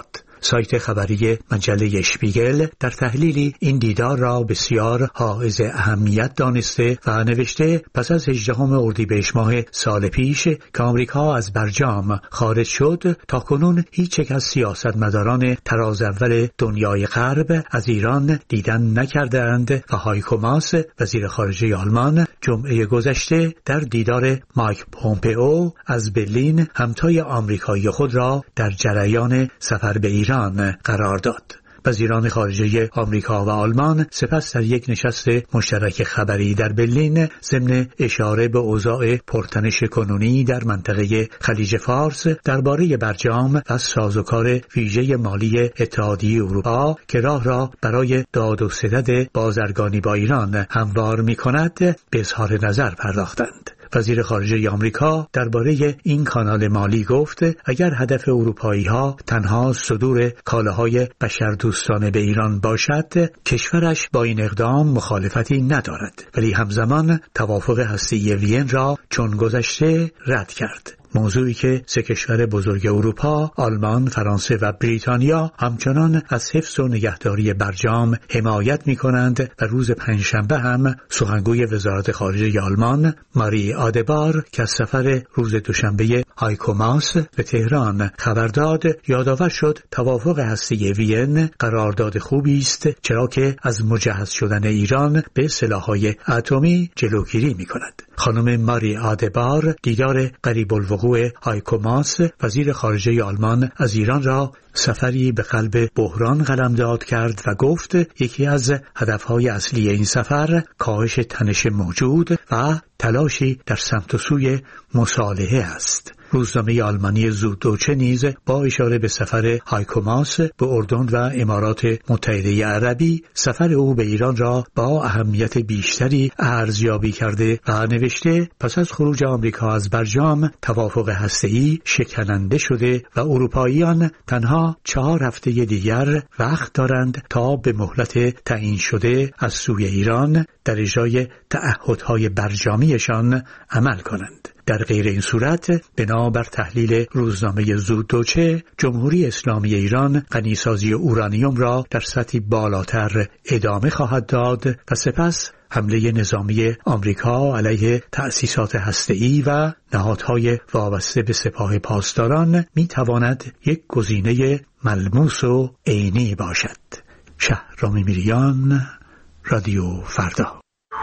سایت خبری مجله اشپیگل در تحلیلی این دیدار را بسیار حائز اهمیت دانسته و نوشته پس از 18 اردیبهشت ماه سال پیش که آمریکا از برجام خارج شد، تاکنون هیچ یک از سیاستمداران تراز اول دنیای غرب از ایران دیدن نکردند و هایکو ماس وزیر خارجه آلمان جمعه گذشته در دیدار مایک پومپئو از برلین همتای آمریکایی خود را در جریان سفر به ایران قرار داد. وزیران خارجه آمریکا و آلمان سپس در یک نشست مشترک خبری در برلین ضمن اشاره به اوضاع پرتنش کنونی در منطقه خلیج فارس درباره برجام و سازوکار ویژه مالی اتحادیه اروپا که راه را برای داد و ستد بازرگانی با ایران هموار می‌کند به اظهار نظر پرداختند. وزیر خارجه آمریکا درباره این کانال مالی گفت اگر هدف اروپایی‌ها تنها صدور کالاهای بشردوستانه به ایران باشد، کشورش با این اقدام مخالفتی ندارد، ولی همزمان توافق هسته‌ای وین را چون گذشته رد کرد. موضوعی که سه کشور بزرگ اروپا، آلمان، فرانسه و بریتانیا همچنان از حفظ و نگهداری برجام حمایت می‌کنند و روز پنجشنبه هم سخنگوی وزارت خارجه آلمان ماری آدبار که از سفر روز دوشنبه هایکو ماس به تهران خبر داد، یادآور شد توافق هسته‌ای وین قرارداد خوبی است، چرا که از مجهز شدن ایران به سلاح‌های اتمی جلوگیری می‌کند. خانم ماری آدبار دیدار قریب الوقوع هایکو ماس وزیر خارجه آلمان از ایران را سفری به قلب بحران قلمداد کرد و گفت یکی از هدفهای اصلی این سفر کاهش تنش موجود و تلاشی در سمت و سوی مصالحه است. روزنامه آلمانی زودوچه نیز با اشاره به سفر هایکو ماس به اردن و امارات متحده عربی سفر او به ایران را با اهمیت بیشتری ارزیابی کرده و نوشته پس از خروج آمریکا از برجام توافق هسته‌ای شکننده شده و اروپاییان تنها 4 هفته دیگر وقت دارند تا به مهلت تعیین شده از سوی ایران در اجرای تعهدهای برجامیشان عمل کنند. در غیر این صورت بنابر تحلیل روزنامه زودوچه جمهوری اسلامی ایران غنیسازی اورانیوم را در سطحی بالاتر ادامه خواهد داد و سپس حمله نظامی آمریکا علیه تأسیسات هسته‌ای و نهادهای وابسته به سپاه پاسداران میتواند یک گزینه ملموس و عینی باشد. شهرام میریان، رادیو فردا.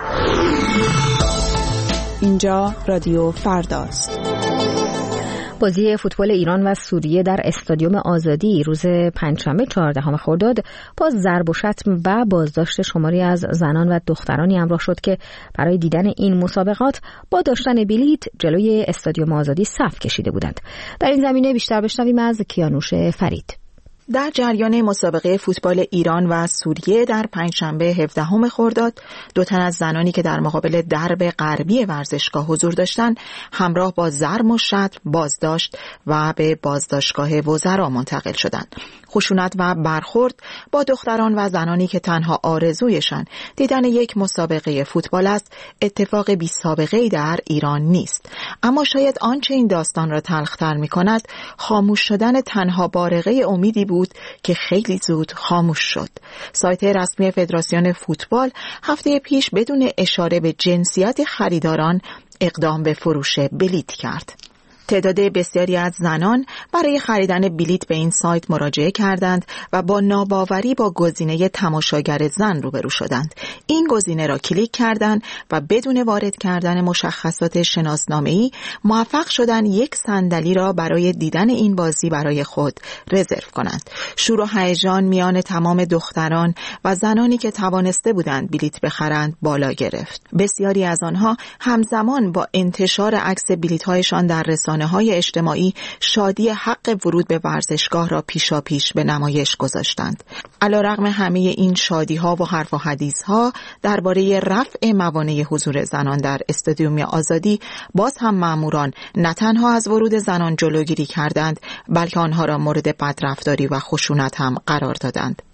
اینجا رادیو فرداست. بازی فوتبال ایران و سوریه در استادیوم آزادی روز پنجشنبه 14 خرداد با ضرب و شتم و بازداشت شماری از زنان و دخترانی همراه شد که برای دیدن این مسابقات با داشتن بلیت جلوی استادیوم آزادی صف کشیده بودند. در این زمینه بیشتر بشنویم از کیانوش فرید. در جریان مسابقه فوتبال ایران و سوریه در پنجشنبه 17 خرداد 2 تن از زنانی که در مقابل درب غربی ورزشگاه حضور داشتند همراه با ضرب و شتم بازداشت و به بازداشتگاه وزرا منتقل شدند. خشونت و برخورد با دختران و زنانی که تنها آرزویشان دیدن یک مسابقه فوتبال است اتفاق بی سابقه‌ای در ایران نیست. اما شاید آنچه این داستان را تلخ‌تر می‌کند خاموش شدن تنها بارقه امیدی بود که خیلی زود خاموش شد. سایت رسمی فدراسیون فوتبال هفته پیش بدون اشاره به جنسیت خریداران اقدام به فروش بلیت کرد. تعداد بسیاری از زنان برای خریدن بلیت به این سایت مراجعه کردند و با ناباوری با گزینه تماشاگر زن روبرو شدند. این گزینه را کلیک کردند و بدون وارد کردن مشخصات شناسنامه‌ای موفق شدند یک صندلی را برای دیدن این بازی برای خود رزرو کنند. شور و هیجان میان تمام دختران و زنانی که توانسته بودند بلیت بخرند بالا گرفت. بسیاری از آنها همزمان با انتشار عکس بلیت‌هایشان در رسانه‌های اجتماعی شادی حق ورود به ورزشگاه را پیشاپیش به نمایش گذاشتند. علیرغم همه این شادی‌ها و حرف و حدیث‌ها درباره رفع موانع حضور زنان در استادیوم آزادی، باز هم ماموران نه تنها از ورود زنان جلوگیری کردند، بلکه آنها را مورد بدرفتاری و خشونت هم قرار دادند.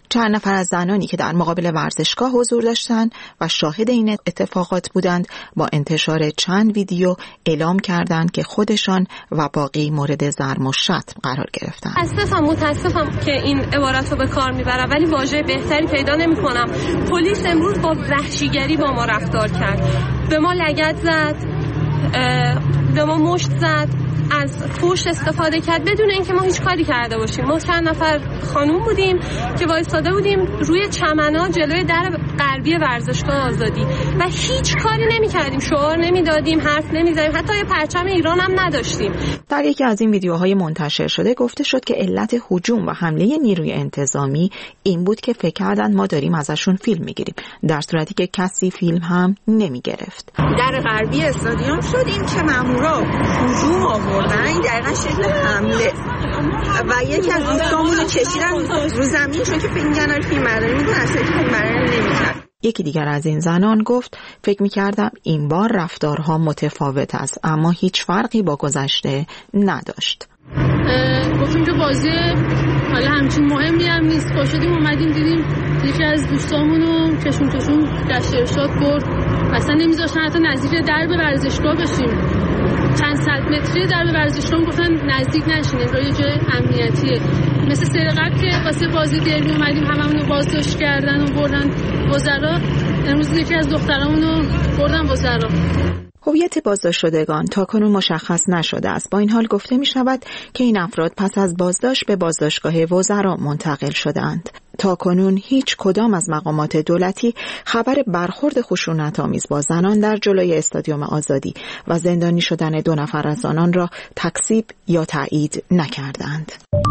چند نفر از زنانی که در مقابل ورزشگاه حضور داشتند و شاهد این اتفاقات بودند با انتشار چند ویدیو اعلام کردند که خودشان و باقی مورد ضرب و شتم قرار گرفتند. متاسفم که این عبارت رو به کار میبرم ولی واژه بهتری پیدا نمی‌کنم. پلیس امروز با وحشیگری با ما رفتار کرد. به ما لگد زد، به ما مشت زد، از فحش استفاده کرد بدون اینکه ما هیچ کاری کرده باشیم. ما چند نفر خانوم بودیم که وایساده بودیم روی چمنا جلوی در غربی ورزشگاه آزادی و هیچ کاری نمی‌کردیم، شعار نمیدادیم، حرف نمی‌زدیم، حتی یه پرچم ایران هم نداشتیم. در یکی از این ویدیوهای منتشر شده گفته شد که علت هجوم و حمله نیروی انتظامی این بود که فکر کردند ما داریم ازشون فیلم میگیریم، در صورتی که کسی فیلم هم نمیگرفت. در غربی استادیوم شد این که مامورا هجوم آوردن، این دقیقاً شکل حمله و یکی از دوستامون رو کشیدن رو زمین چون که فکر می‌کردن فیلم برداری می‌کنن، اصلا فیلم برداری نمی‌کرد. یکی دیگر از این زنان گفت فکر می‌کردم این بار رفتارها متفاوت است اما هیچ فرقی با گذشته نداشت. گفتیم که بازی حالا همچین مهمی هم نیست، پاشدیم اومدیم دیدیم یکی از دوستامون رو کشون گشت ارشاد برد، اصلا نمیذاشتن حتی نزدیک درب ورزشگاه بشیم، چند صد متری درب ورزشگاه گفتن نزدیک نشین، این یه جای امنیتیه. مثل سری قبل که واسه بازی دربی اومدیم هممون رو بازداشت کردن و بردن وزرا، امروز یکی از دخترامون رو بردن وزرا. هویت بازداشت شدگان تاکنون مشخص نشده است. با این حال گفته می شود که این افراد پس از بازداشت به بازداشتگاه وزرا منتقل شدند. تاکنون هیچ کدام از مقامات دولتی خبر برخورد خشونت‌آمیز با زنان در جلوی استادیوم آزادی و زندانی شدن 2 نفر از آنان را تکذیب یا تایید نکردند.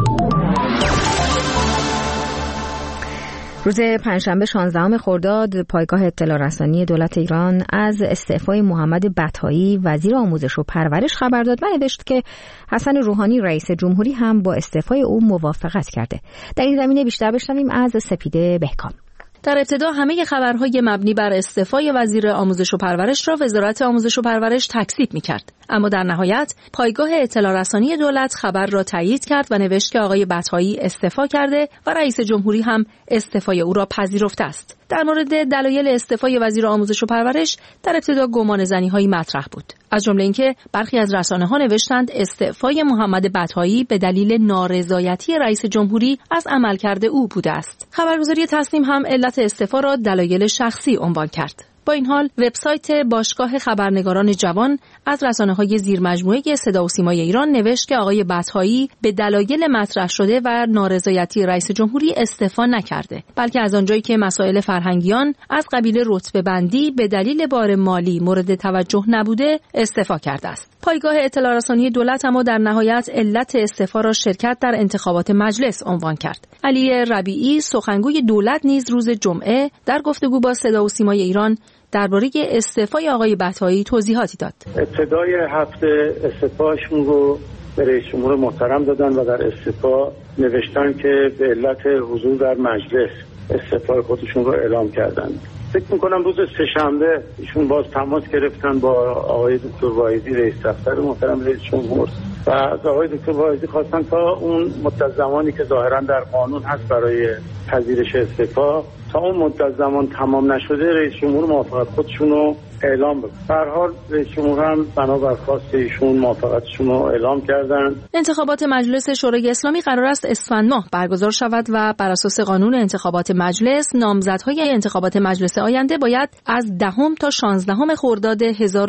روز پنجشنبه 16 خرداد پایگاه اطلاع رسانی دولت ایران از استعفای محمد بطایی وزیر آموزش و پرورش خبر داد و نوشت که حسن روحانی رئیس جمهوری هم با استعفای او موافقت کرده. در این زمینه بیشتر بشنویم از سپیده بهکام. در ابتدا همه خبرهای مبنی بر استعفای وزیر آموزش و پرورش را وزارت آموزش و پرورش تکذیب می‌کرد، اما در نهایت پایگاه اطلاع رسانی دولت خبر را تایید کرد و نوشت که آقای بطایی استعفا کرده و رئیس جمهوری هم استعفای او را پذیرفته است. در مورد دلایل استعفای وزیر آموزش و پرورش در ابتدا گمانه‌زنی‌هایی مطرح بود، از جمله اینکه برخی از رسانه‌ها نوشتند استعفای محمد بطایی به دلیل نارضایتی رئیس جمهوری از عملکرد او بوده است. خبرگزاری تصنیم هم علت استعفا را دلایل شخصی عنوان کرد. با این حال وبسایت باشگاه خبرنگاران جوان از رسانه‌های زیرمجموعه صدا و سیمای ایران نوشت که آقای بطایی به دلایل مطرح شده و نارضایتی رئیس جمهوری استعفا نکرده، بلکه از آنجایی که مسائل فرهنگیان از قبیل رتبه بندی به دلیل بار مالی مورد توجه نبوده استعفا کرده است. پایگاه اطلاع رسانی دولت اما در نهایت علت استعفا را شرکت در انتخابات مجلس عنوان کرد. علی ربیعی سخنگوی دولت نیز روز جمعه در گفتگو با صدا و سیمای ایران درباره استعفای آقای بطایی توضیحاتی داد. ابتدای هفته استعفاشون رو به رئیس جمهور محترم دادن و در استعفا نوشتن که به علت حضور در مجلس استعفای خودشون رو اعلام کردن. فکر میکنم روز سه‌شنبه ایشون باز تماس گرفتن با آقای دکتر واحدی رئیس دفتر محترم رئیس جمهور و از آقای دکتر واحدی خواستن تا اون مدت زمانی که ظاهرا در قانون هست برای پذیرش استعفا، تا اون مدت زمان تمام نشده رئیس جمهور موافقت خودشون رو اعلام بکنه. به هر حال رئیس جمهور هم بنابر خواست ایشون موافقتشون رو اعلام کردن. انتخابات مجلس شورای اسلامی قرار است اسفند ماه برگزار شود و بر اساس قانون انتخابات مجلس نامزدهای انتخابات مجلس آینده باید از 10 تا 16 خرداد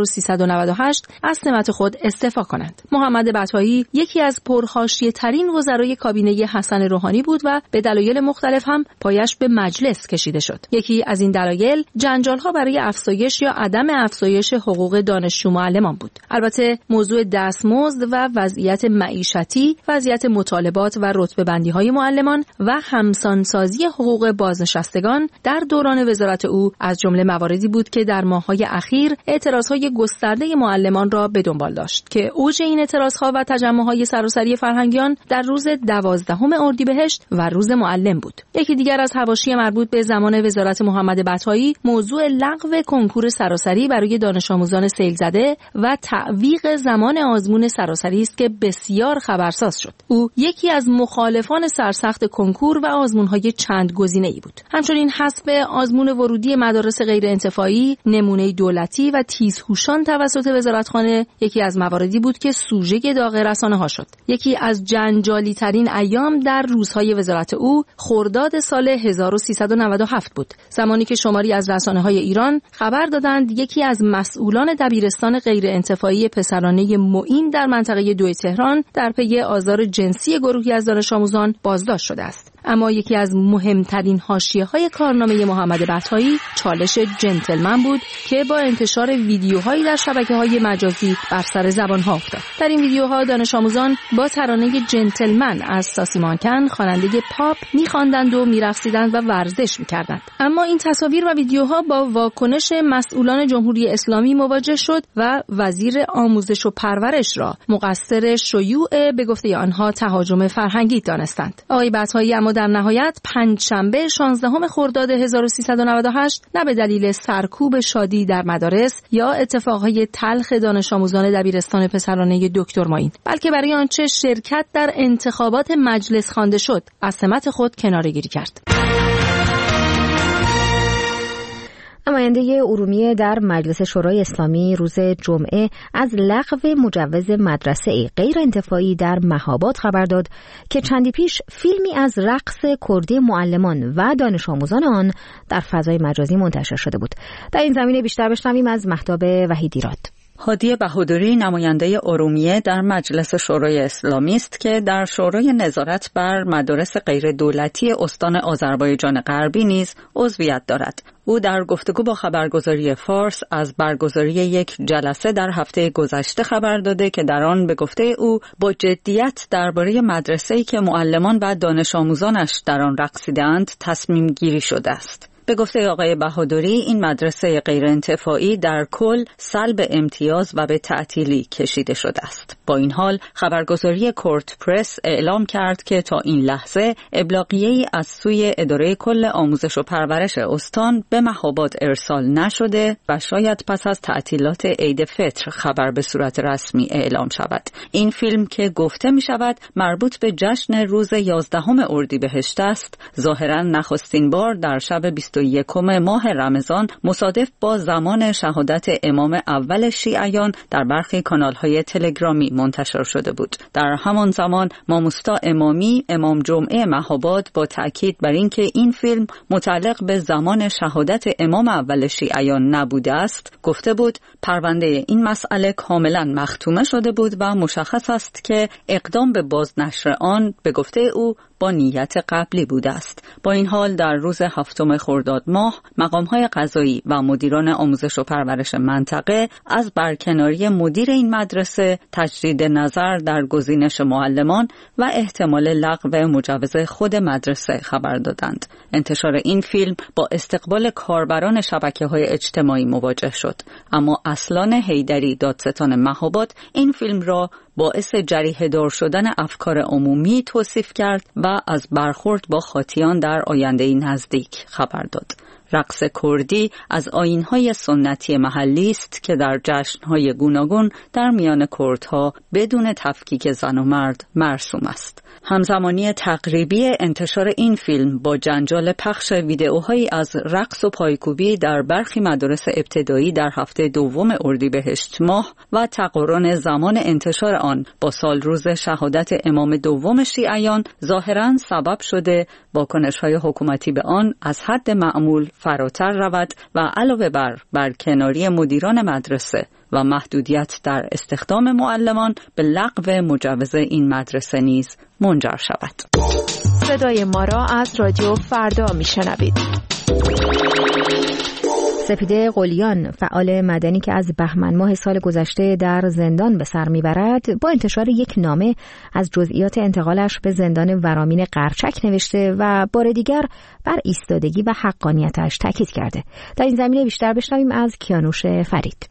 1398 از سمت خود استعفا کنند. محمد بطایی یکی از پرحاشیه‌ترین وزرای کابینه حسن روحانی بود و به دلایل مختلف هم پایش به مجلس کشیده شد. یکی از این دلایل جنجال‌ها برای افزایش یا عدم افزایش حقوق دانشجو معلمان بود. البته موضوع دستمزد و وضعیت معیشتی، وضعیت مطالبات و رتبه‌بندی‌های معلمان و همسانسازی حقوق بازنشستگان در دوران وزارت او از جمله مواردی بود که در ماه‌های اخیر اعتراض‌های گسترده معلمان را به دنبال داشت که اوج این اعتراض‌ها و تجمع‌های سراسری فرهنگیان در روز 12 اردیبهشت و روز معلم بود. یکی دیگر از حواشی مربوط به زمان وزارت محمد بطایی موضوع لغو کنکور سراسری سراسری برای دانش آموزان سیل زده و تعویق زمان آزمون سراسری است که بسیار خبرساز شد. او یکی از مخالفان سرسخت کنکور و آزمون‌های چند گزینه‌ای بود. همچنین حذف آزمون ورودی مدارس غیر انتفاعی، نمونه دولتی و تیزهوشان توسط وزارتخانه یکی از مواردی بود که سوژه داغ رسانه‌ها شد. یکی از جنجالی‌ترین ایام در روزهای وزارت او خرداد سال 1397 بود، زمانی که شماری از رسانه‌های ایران خبر دادند یکی از مسئولان دبیرستان غیر انتفاعی پسرانه معین در منطقه 2 تهران در پی آزار جنسی گروهی از دانش آموزان بازداشت شده است. اما یکی از مهمترین حاشیه‌های کارنامه محمد بطحایی چالش جنتلمن بود که با انتشار ویدیوهایی در شبکه‌های مجازی بر سر زبان‌ها افتاد. در این ویدیوها دانش آموزان با ترانه جنتلمن از ساسی مانکن خواننده پاپ می‌خواندند و می‌رقصیدند و ورزش می‌کردند. اما این تصاویر و ویدیوها با واکنش مسئولان جمهوری اسلامی مواجه شد و وزیر آموزش و پرورش را مقصر شیوع به گفته آنها تهاجم فرهنگی دانستند. آقای بطحایی اما در نهایت پنجشنبه 16 خرداد 1398 نه به دلیل سرکوب شادی در مدارس یا اتفاقهای تلخ دانش آموزان دبیرستان پسرانه دکتر معین، بلکه برای آنچه شرکت در انتخابات مجلس خوانده شد از سمت خود کناره‌گیری کرد. نماینده ارومیه در مجلس شورای اسلامی روز جمعه از لغو مجوز مدرسه غیر انتفاعی در مهاباد خبر داد که چندی پیش فیلمی از رقص کردی معلمان و دانش آموزان آن در فضای مجازی منتشر شده بود. در این زمینه بیشتر بشنویم از مهتاب وحیدیراد. هادی بهادری نماینده ارومیه در مجلس شورای اسلامی است که در شورای نظارت بر مدارس غیر دولتی استان آذربایجان غربی نیز عضویت دارد. او در گفتگو با خبرگزاری فارس از برگزاری یک جلسه در هفته گذشته خبر داده که در آن به گفته او با جدیت درباره مدرسه‌ای که معلمان و دانش آموزانش در آن رقصیدند تصمیم گیری شده است. به گفته آقای بهادری این مدرسه غیر انتفاعی در کل سلب امتیاز و به تعطیلی کشیده شده است. با این حال خبرگزاری کورت پرس اعلام کرد که تا این لحظه ابلاغیه‌ای از سوی اداره کل آموزش و پرورش استان به مهاباد ارسال نشده و شاید پس از تعطیلات عید فطر خبر به صورت رسمی اعلام شود. این فیلم که گفته می شود مربوط به جشن روز 11 اردیبهشت است، ظاهراً نخستین بار در شب 21 ماه رمضان مصادف با زمان شهادت امام اول شیعیان در برخی کانال‌های تلگرامی منتشر شده بود. در همان زمان ماموستا امامی امام جمعه مهاباد با تأکید بر اینکه این فیلم متعلق به زمان شهادت امام اول شیعیان نبوده است گفته بود پرونده این مسئله کاملا مختومه شده بود و مشخص است که اقدام به بازنشر آن به گفته او با نیت قبلی بوده است. با این حال در روز 7 خرداد ماه مقام‌های قضایی و مدیران آموزش و پرورش منطقه از برکناری مدیر این مدرسه، تجدید نظر در گزینش معلمان و احتمال لغو مجوز خود مدرسه خبر دادند. انتشار این فیلم با استقبال کاربران شبکه‌های اجتماعی مواجه شد، اما اصلان حیدری دادستان مهاباد این فیلم را باعث جریحه دار شدن افکار عمومی توصیف کرد و از برخورد با خاطیان در آینده نزدیک خبر داد. رقص کردی از آیین‌های سنتی محلی است که در جشن‌های گوناگون در میان کردها بدون تفکیک زن و مرد مرسوم است. همزمانی تقریبی انتشار این فیلم با جنجال پخش ویدئوهایی از رقص و پایکوبی در برخی مدارس ابتدایی در هفته 2 اردیبهشت ماه و تقارن زمان انتشار آن با سال روز شهادت امام دوم شیعیان ظاهراً سبب شده واکنش‌های حکومتی به آن از حد معمول فراتر رود و علاوه بر برکناری مدیران مدرسه و محدودیت در استخدام معلمان به لغو مجوز این مدرسه نیز منجر شود. صدای ما را از رادیو فردا میشنوید. سپیده قلیان، فعال مدنی که از بهمن ماه سال گذشته در زندان به سر میبرد، با انتشار یک نامه از جزئیات انتقالش به زندان ورامین قرچک نوشته و بار دیگر بر ایستادگی و حقانیتش تاکید کرده. در این زمینه بیشتر بشنویم از کیانوش فرید.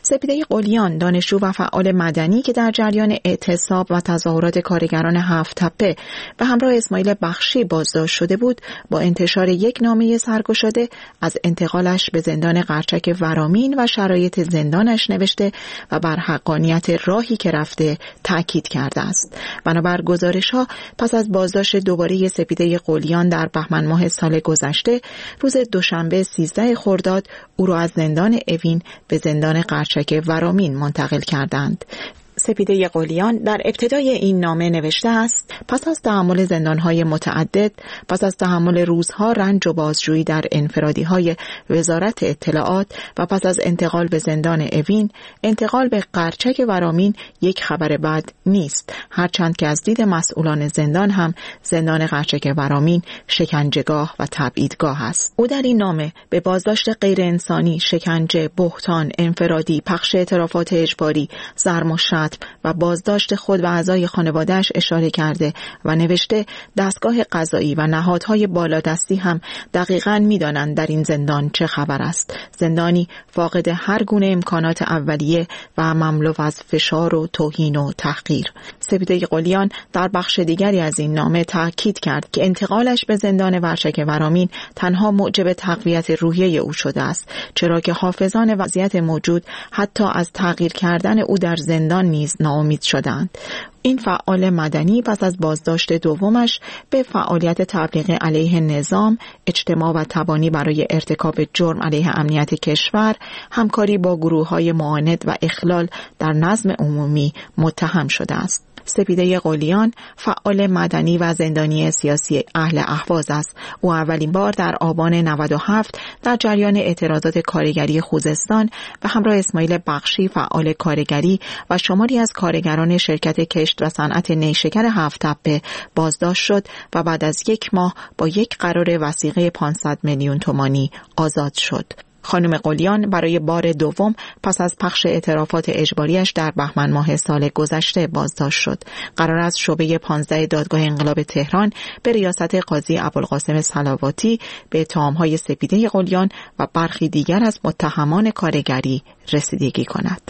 سپیده قلیان، دانشجو و فعال مدنی که در جریان اعتصاب و تظاهرات کارگران 7 تپه به همراه اسماعیل بخشی بازداشت شده بود، با انتشار یک نامه سرگشاده از انتقالش به زندان قرچک ورامین و شرایط زندانش نوشته و بر حقانیت راهی که رفته تاکید کرده است. بنابر گزارش‌ها پس از بازداشت دوباره سپیده قلیان در بهمن ماه سال گذشته، روز دوشنبه 13 خرداد او را از زندان اوین به زندان قرچک ورامین منتقل کردند. سپیده قلیان در ابتدای این نامه نوشته است: پس از تحمل زندانهای متعدد، پس از تحمل روزها رنج و بازجویی در انفرادیهای وزارت اطلاعات و پس از انتقال به زندان اوین، انتقال به قرچک ورامین یک خبر بد نیست، هرچند که از دید مسئولان زندان هم زندان قرچک ورامین شکنجهگاه و تبعیدگاه است. او در این نامه به بازداشت غیر انسانی، شکنجه، بهتان، انفرادی، پخش اعترافات اجباری، ضرب و بازداشت خود و اعضای خانواده‌اش اشاره کرده و نوشته دستگاه قضایی و نهادهای بالادستی هم دقیقاً می‌دانند در این زندان چه خبر است. زندانی فاقد هر گونه امکانات اولیه و مملو از فشار و توهین و تحقیر. سپیده قلیان در بخش دیگری از این نامه تاکید کرد که انتقالش به زندان قرچک ورامین تنها موجب تقویت روحیه او شده است، چرا که حافظان وضعیت موجود حتی از تغییر کردن او در زندان نیز ناامید شدند. این فعال مدنی پس از بازداشت دومش به فعالیت تبلیغ علیه نظام، اجتماع و تبانی برای ارتکاب جرم علیه امنیت کشور، همکاری با گروه‌های معاند و اخلال در نظم عمومی متهم شده است. سپیده قلیان فعال مدنی و زندانی سیاسی اهل اهواز است. او اولین بار در آبان 97 در جریان اعتراضات کارگری خوزستان به همراه اسماعیل بخشی فعال کارگری و شماری از کارگران شرکت کشت و صنعت نیشکر 7 تپه بازداشت شد و بعد از یک ماه با یک قرار وثیقه 500 میلیون تومانی آزاد شد. خانم قلیان برای بار دوم پس از پخش اعترافات اجباریش در بهمن ماه سال گذشته بازداشت شد. قرار است شعبه 15 دادگاه انقلاب تهران به ریاست قاضی ابوالقاسم صلواتی به اتهام‌های سپیده قلیان و برخی دیگر از متهمان کارگری رسیدگی کند.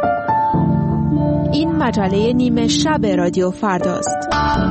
این مجله نیمه شب رادیو فرداست.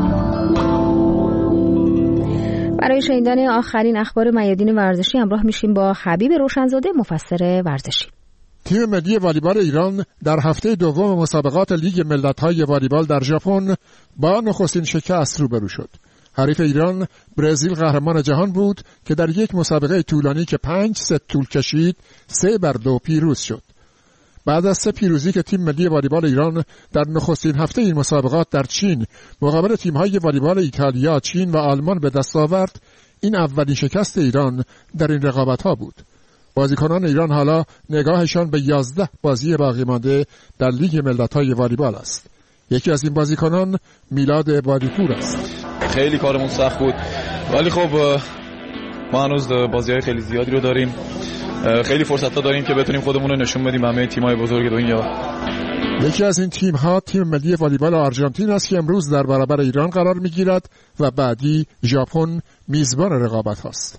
برای شنیدن آخرین اخبار میادین ورزشی همراه میشیم با حبیب روشنزاده، مفسر ورزشی. تیم ملی والیبال ایران در هفته دوم مسابقات لیگ ملت‌های والیبال در ژاپن با نخستین شکست روبرو شد. حریف ایران برزیل قهرمان جهان بود که در یک مسابقه طولانی که 5 ست طول کشید 3-2 پیروز شد. بعد از 3 پیروزی که تیم ملی والیبال ایران در نخستین هفته این مسابقات در چین مقابل تیم‌های والیبال ایتالیا، چین و آلمان به دست آورد، این اولین شکست ایران در این رقابت‌ها بود. بازیکنان ایران حالا نگاهشان به 11 بازی باقی مانده در لیگ ملت‌های والیبال است. یکی از این بازیکنان میلاد عبادی‌پور است. خیلی کارمون سخت بود، ولی خب ما هنوز بازی‌های خیلی زیادی رو داریم. خیلی فرصت‌ها داریم که بتونیم خودمون رو نشون بدیم همه تیم‌های بزرگ دنیا. یکی از این تیم‌ها تیم ملی والیبال آرژانتین است که امروز در برابر ایران قرار می‌گیرد و بعدی ژاپن میزبان رقابت است.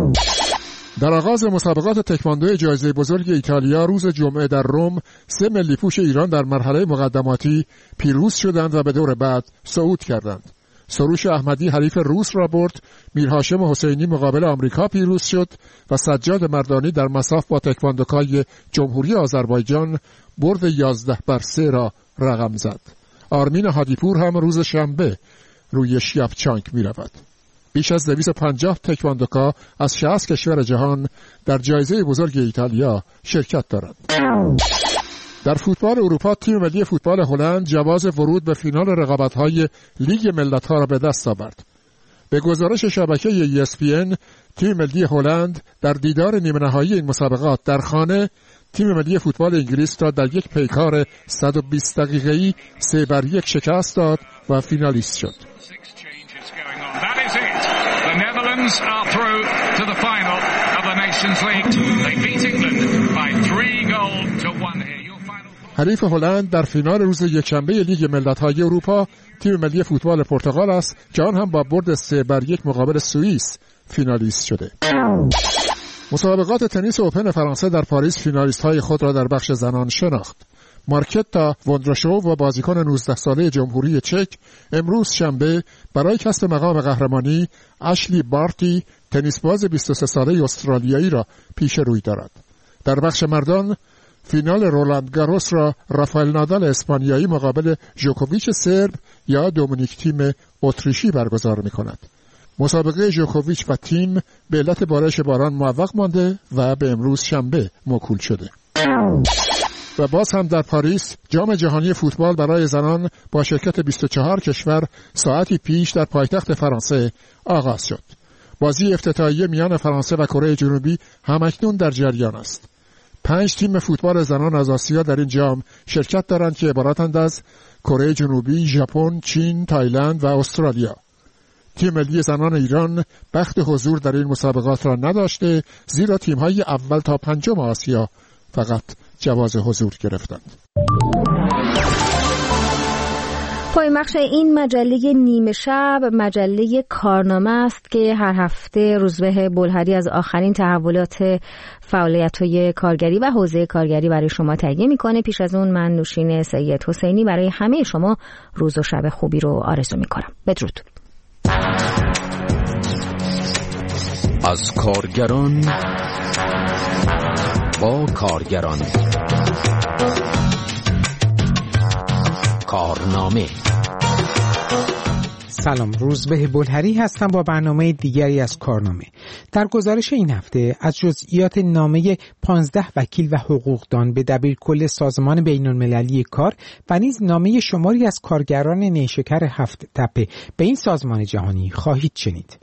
در آغاز مسابقات تکواندو جایزه بزرگ ایتالیا روز جمعه در روم 3 ملی پوش ایران در مرحله مقدماتی پیروز شدند و به دور بعد صعود کردند. سروش احمدی حریف روس را برد، میرهاشم حسینی مقابل آمریکا پیروز شد و سجاد مردانی در مصاف با تکواندوکای جمهوری آذربایجان برد 11-3 را رقم زد. آرمین هادیپور هم روز شنبه روی شیاپچانگ می رود. بیش از 250 تکواندوکا از 60 کشور جهان در جایزه بزرگ ایتالیا شرکت دارند. در فوتبال اروپا تیم ملی فوتبال هلند جواز ورود به فینال رقابت‌های لیگ ملت‌ها را به دست آورد. به گزارش شبکه ESPN تیم ملی هلند در دیدار نیمه نهایی این مسابقات در خانه تیم ملی فوتبال انگلیس را در یک پیکار 120 دقیقه‌ای 3-1 شکست داد و فینالیست شد. حریف هلند در فینال روز یکشنبه لیگ ملت‌های اروپا تیم ملی فوتبال پرتغال است که آن هم با برد 3-1 مقابل سوئیس فینالیست شده. مسابقات تنیس اوپن فرانسه در پاریس فینالیست‌های خود را در بخش زنان شناخت. مارکتا وندراشوف و بازیکن 19 ساله جمهوری چک امروز شنبه برای کسب مقام قهرمانی اشلی بارتی تنیسباز 23 ساله استرالیایی را پیش روی دارد. در بخش مردان فینال رولاند گاروس را رافائل نادال اسپانیایی مقابل ژوکوویچ سرب یا دومینیک تیم اتریشی برگزار می‌کند. مسابقه ژوکوویچ و تیم به علت بارش باران معوق مانده و به امروز شنبه موکول شده. و باز هم در پاریس جام جهانی فوتبال برای زنان با شرکت 24 کشور ساعتی پیش در پایتخت فرانسه آغاز شد. بازی افتتاحیه میان فرانسه و کره جنوبی همکنون در جریان است. 5 تیم فوتبال زنان از آسیا در این جام شرکت دارند که عبارتند از کره جنوبی، ژاپن، چین، تایلند و استرالیا. تیم ملی زنان ایران بخت حضور در این مسابقات را نداشته، زیرا تیم‌های اول تا پنجم آسیا فقط جواز حضور گرفتند. پایان بخش این مجله نیمه شب مجله کارنامه است که هر هفته روزبه بلهری از آخرین تحولات فعالیت‌های کارگری و حوزه کارگری برای شما تهیه می‌کنه. پیش از اون من نوشین سید حسینی برای همه شما روز و شب خوبی رو آرزو می‌کنم. بدرود. از کارگران با کارگران، کارنامه. سلام، روزبه بلهری هستم با برنامه دیگری از کارنامه. در گزارش این هفته از جزئیات نامه 15 وکیل و حقوقدان به دبیرکل سازمان بین‌المللی کار و نیز نامه شماری از کارگران نیشکر 7 تپه به این سازمان جهانی خواهید شنید.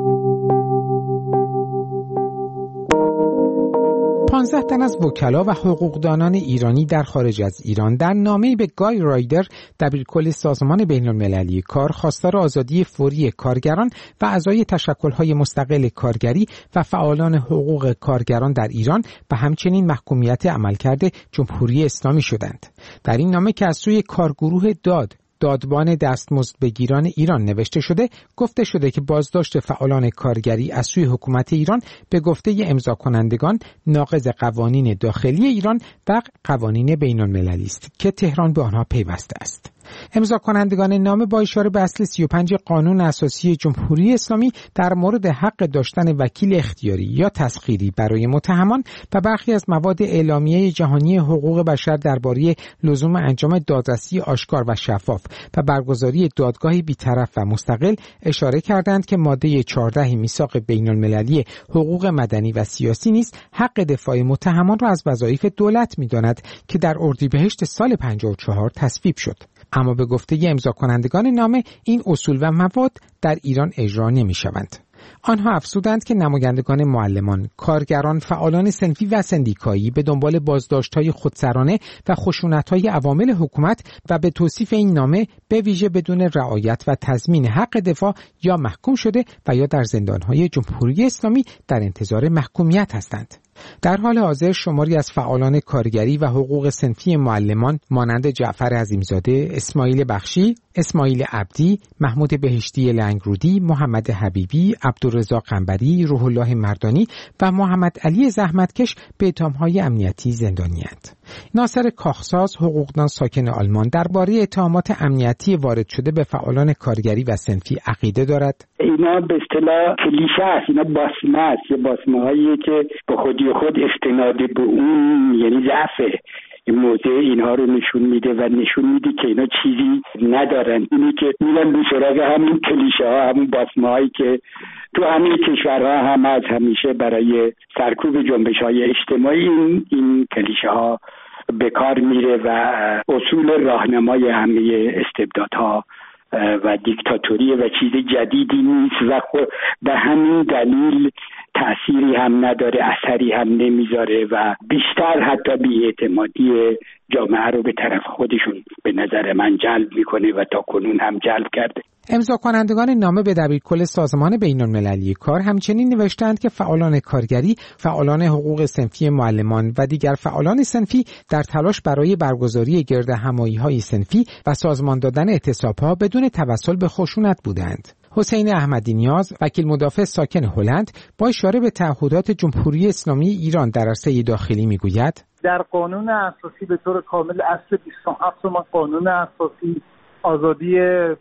15 تن از وکلا و حقوقدانان ایرانی در خارج از ایران در نامه‌ای به گای رایدر دبیرکل سازمان بین‌المللی کار خواستار آزادی فوری کارگران و اعضای تشکل‌های مستقل کارگری و فعالان حقوق کارگران در ایران و همچنین محکومیت عملکرد جمهوری اسلامی شدند. در این نامه که از سوی کارگروه دادبان دستمزدبگیران ایران نوشته شده، گفته شده که بازداشت فعالان کارگری از سوی حکومت ایران به گفته امضا کنندگان ناقض قوانین داخلی ایران و قوانین بین‌المللی است که تهران به آنها پیوسته است. امضا کنندگان نامه با اشاره به اصل 35 قانون اساسی جمهوری اسلامی در مورد حق داشتن وکیل اختیاری یا تسخیری برای متهمان و برخی از مواد اعلامیه جهانی حقوق بشر درباره لزوم انجام دادرسی آشکار و شفاف و برگزاری دادگاهی بی‌طرف و مستقل اشاره کردند که ماده 14 میثاق بین‌المللی حقوق مدنی و سیاسی نیز حق دفاع متهمان را از وظایف دولت می‌داند که در اردیبهشت سال 54 تصویب شد. اما به گفته امضا کنندگان نامه این اصول و مواد در ایران اجرا نمی‌شوند. آنها افزودند که نمایندگان معلمان، کارگران، فعالان صنفی و سندیکایی به دنبال بازداشت‌های خودسرانه و خشونت‌های عوامل حکومت و به توصیف این نامه به ویژه بدون رعایت و تضمین حق دفاع یا محکوم شده و یا در زندان‌های جمهوری اسلامی در انتظار محکومیت هستند. در حال حاضر شماری از فعالان کارگری و حقوق صنفی معلمان مانند جعفر عظیمزاده، اسماعیل بخشی، اسماعیل عبدی، محمود بهشتی لنگرودی، محمد حبیبی، عبدالرضا قنبری، روح الله مردانی و محمد علی زحمتکش به اتهام‌های امنیتی زندانی‌اند. ناصر کاخساز، حقوقدان ساکن آلمان، درباره اتهامات امنیتی وارد شده به فعالان کارگری و صنفی عقیده دارد. اینا به اصطلاح کلیشه است، اینا باسمه است، یه باسمه‌هایی که به خودی خود استناد به اون یعنی ضعف موضع اینها رو نشون میده و نشون میده که اینا چیزی ندارن. اینی که میرن به سراغ همین کلیشه ها، همون باسمه هایی که تو همه کشورها هم از همیشه برای سرکوب جنبش های اجتماعی این کلیشه ها به کار میره و اصول راهنمای همه استبدادها و دیکتاتوری و چیز جدیدی نیست و به همین دلیل تأثیری هم نداره، اثری هم نمیذاره و بیشتر حتی بی‌اعتمادی جامعه رو به طرف خودشون به نظر من جلب میکنه و تا کنون هم جلب کرده. امضا کنندگان نامه به دبیرکل سازمان بین‌المللی کار همچنین نوشتند که فعالان کارگری، فعالان حقوق صنفی معلمان و دیگر فعالان صنفی در تلاش برای برگزاری گردهمایی‌های صنفی و سازمان دادن اعتصاب‌ها بدون توسل به خشونت بودند. حسین احمدی نیاز، وکیل مدافع ساکن هلند، با اشاره به تعهدات جمهوری اسلامی ایران در عرصه داخلی میگوید: در قانون اساسی به طور کامل اصل 27 ما قانون اساسی آزادی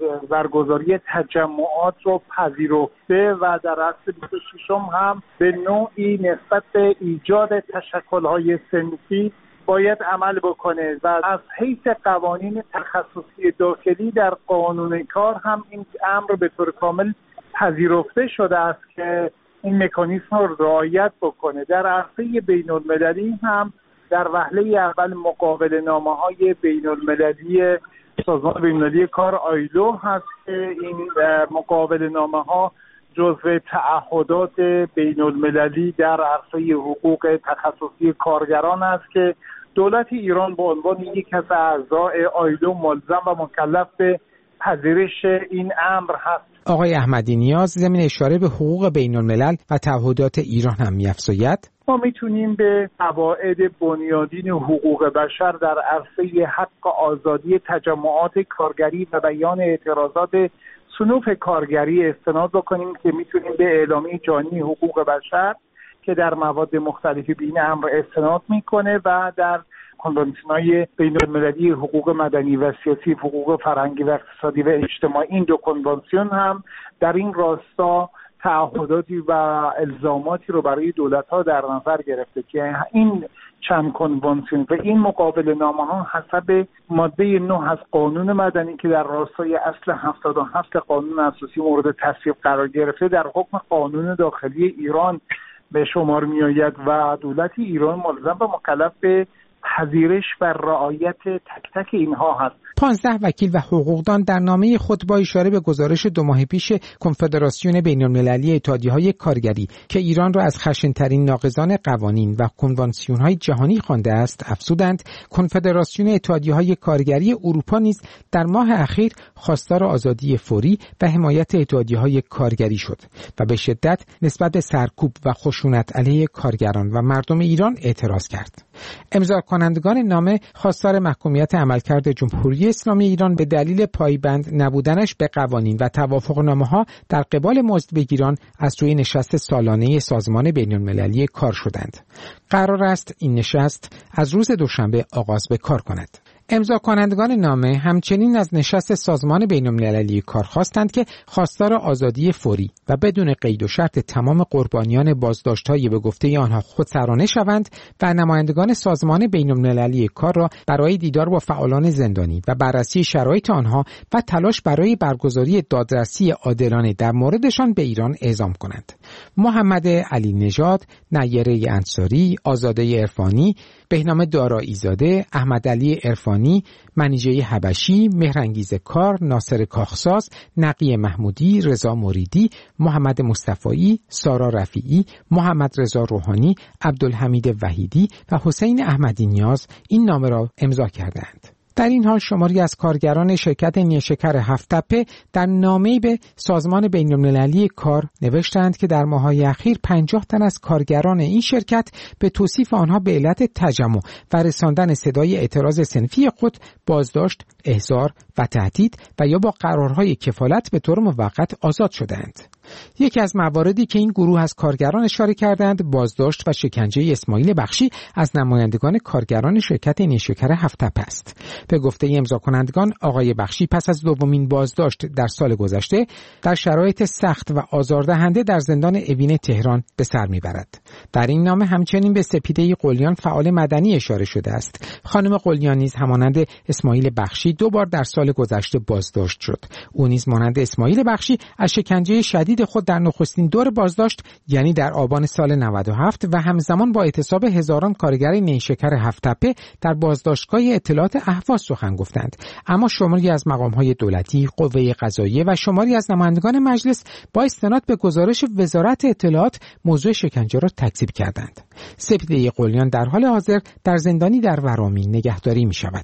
برگزاری تجمعات رو پذیرفته و در اصل 26 هم به نوعی نسبت به ایجاد تشکل‌های صنفی باید عمل بکنه و از حیث قوانین تخصصی داخلی در قانون کار هم این امر به طور کامل پذیرفته شده است که این مکانیزم رو رعایت بکنه. در عرصه بین المللی هم در وهله اول مقابل نامه‌های بین المللی سازمان بین المللی کار آیلو هست که این مقابل نامه‌ها جزو تعهدات بین المللی در عرصه حقوق تخصصی کارگران است که دولت ایران به عنوان یک از اعضای آیلو ملزم و مکلف به پذیرش این امر هست. آقای احمدی نیاز ضمن اشاره به حقوق بین الملل و تعهدات ایران هم می‌افزاید: ما میتونیم به قواعد بنیادین حقوق بشر در عرصه حق آزادی تجمعات کارگری و بیان اعتراضات صنوف کارگری استناد بکنیم که میتونیم به اعلامیه جهانی حقوق بشر که در مواد مختلفی به این امر استناد میکنه و در کنوانسیون‌های بین‌المللی حقوق مدنی و سیاسی، حقوق فرهنگی و اقتصادی و اجتماعی، این دو کنوانسیون هم در این راستا تعهداتی و الزاماتی رو برای دولت‌ها در نظر گرفته که این چند کنوانسیون و این مقابل نامه‌ها حسب ماده 9 از قانون مدنی که در راستای اصل 77 قانون اساسی مورد تصویب قرار گرفته در حکم قانون داخلی ایران به شمار می‌آید و دولت ایران ملزم و مکلف به پذیرش و رعایت تک تک اینها هست. 15 وکیل و حقوقدان در نامه خود با اشاره به گزارش 2 ماه پیش کنفدراسیون بین‌المللی اتحادیه‌های کارگری که ایران را از خشن‌ترین ناقضان قوانین و کنوانسیون‌های جهانی خوانده است، افزودند کنفدراسیون اتحادیه‌های کارگری اروپا نیز در ماه اخیر خواستار آزادی فوری و حمایت اتحادیه‌های کارگری شد و به شدت نسبت به سرکوب و خشونت علیه کارگران و مردم ایران اعتراض کرد. امضا کنندگان نامه خواستار محکومیت عملکرد جمهوری اسلامی ایران به دلیل پایبند نبودنش به قوانین و توافقنامه‌ها در قبال مزدبگیران از سوی نشست سالانه سازمان بین‌المللی کار شدند. قرار است این نشست از روز دوشنبه آغاز به کار کند. امضا کنندگان نامه همچنین از نشست سازمان بین‌المللی کار خواستند که خواستار آزادی فوری و بدون قید و شرط تمام قربانیان بازداشت‌های به گفته آنها خودسرانه شوند و نمایندگان سازمان بین‌المللی کار را برای دیدار با فعالان زندانی و بررسی شرایط آنها و تلاش برای برگزاری دادرسی عادلانه در موردشان به ایران اعزام کنند. محمد علی نژاد، نیره انصاری، آزاده عرفانی، بهنام دارایی‌زاده، احمد علی عرفانی، منیژه حبشی، مهرانگیز کار، ناصر کاخساز، نقی محمودی، رضا مریدی، محمد مصطفی، سارا رفیعی، محمد رضا روحانی، عبدالحمید وحیدی و حسین احمدی نیاز این نامه را امضا کردند. در این حال شماری از کارگران شرکت نیشکر هفت‌تپه در نامه‌ای به سازمان بین‌المللی کار نوشتند که در ماه‌های اخیر 50 تن از کارگران این شرکت به توصیف آنها به علت تجمع و رساندن صدای اعتراض صنفی خود بازداشت، احضار و تهدید و یا با قرارهای کفالت به طور موقت آزاد شدند. یکی از مواردی که این گروه از کارگران اشاره کردند بازداشت و شکنجه اسماعیل بخشی از نمایندگان کارگران شرکت نیشکر هفت‌تپه است. به گفته امضا کنندگان آقای بخشی پس از دومین بازداشت در سال گذشته در شرایط سخت و آزاردهنده در زندان اوین تهران به سر میبرد. در این نامه همچنین به سپیده قلیان فعال مدنی اشاره شده است. خانم قلیان نیز همانند اسماعیل بخشی 2 بار در سال گذشته بازداشت شد. او نیز مانند اسماعیل بخشی از شکنجه شدید خود در نخستین دور بازداشت یعنی در آبان سال 97 و همزمان با اعتصاب هزاران کارگر نیشکر هفت‌تپه در بازداشتگاه اطلاعات اهواز سخن گفتند. اما شماری از مقام‌های دولتی، قوه قضاییه و شماری از نمایندگان مجلس با استناد به گزارش وزارت اطلاعات موضوع شکنجه را تکذیب کردند. سپیده قلیان در حال حاضر در زندانی در ورامین نگهداری می‌شود.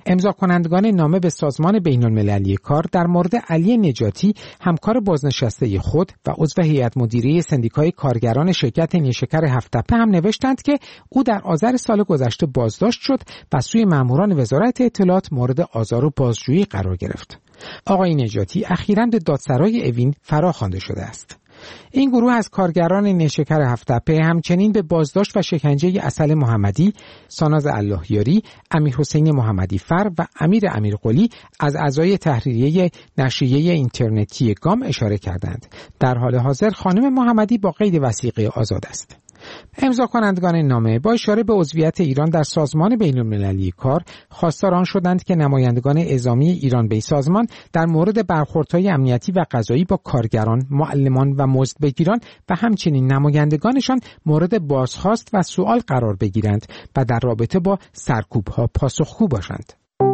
امضا کنندگان نامه به سازمان بین‌المللی کار در مورد علی نجاتی، همکار بازنشسته خود و عضو هیئت مدیره سندیکای کارگران شرکت نیشکر هفت‌تپه هم نوشتند که او در آذر سال گذشته بازداشت شد و سوی ماموران وزارت اطلاعات مورد آزار و بازجویی قرار گرفت. آقای نجاتی اخیراً به دادسرای اوین فراخوانده شده است. این گروه از کارگران نیشکر هفت‌تپه همچنین به بازداشت و شکنجه عسل محمدی، ساناز اللهیاری، امیرحسین محمدی فر و امیر امیرقلی از اعضای تحریریه نشریه اینترنتی گام اشاره کردند. در حال حاضر خانم محمدی با قید وثیقه آزاد است. امضا کنندگان نامه با اشاره به عضویت ایران در سازمان بین‌المللی کار خواستار آن شدند که نمایندگان اعزامی ایران به سازمان در مورد برخوردهای امنیتی و قضایی با کارگران، معلمان و مزدبگیران و همچنین نمایندگانشان مورد بازخواست و سؤال قرار بگیرند و در رابطه با سرکوب‌ها پاسخگو باشند.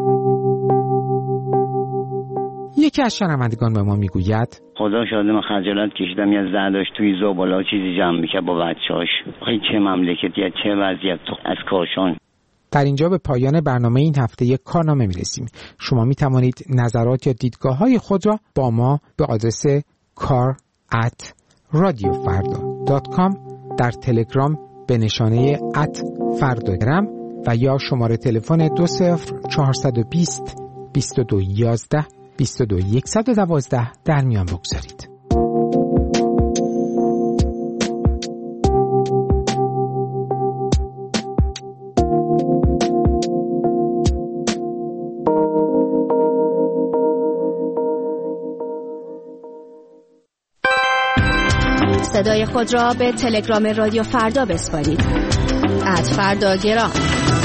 یکی از شنوندگان به ما میگوید خدا شاده من خجالت کشیدم یه زرداش توی زباله چیزی جمع میکرد با بچه‌هاش. چه مملکتی، چه وضعیت از کاشان. در اینجا به پایان برنامه این هفته یک کارنامه میرسیم. شما میتوانید نظرات یا دیدگاه‌های خود را با ما به آدرس kar@radiofarda.com در تلگرام به نشانه @fardagram و یا شماره تلفن 20420 2211 22112 در میان بگذارید. صدای خود را به تلگرام رادیو فردا بسپارید. @فرداگرام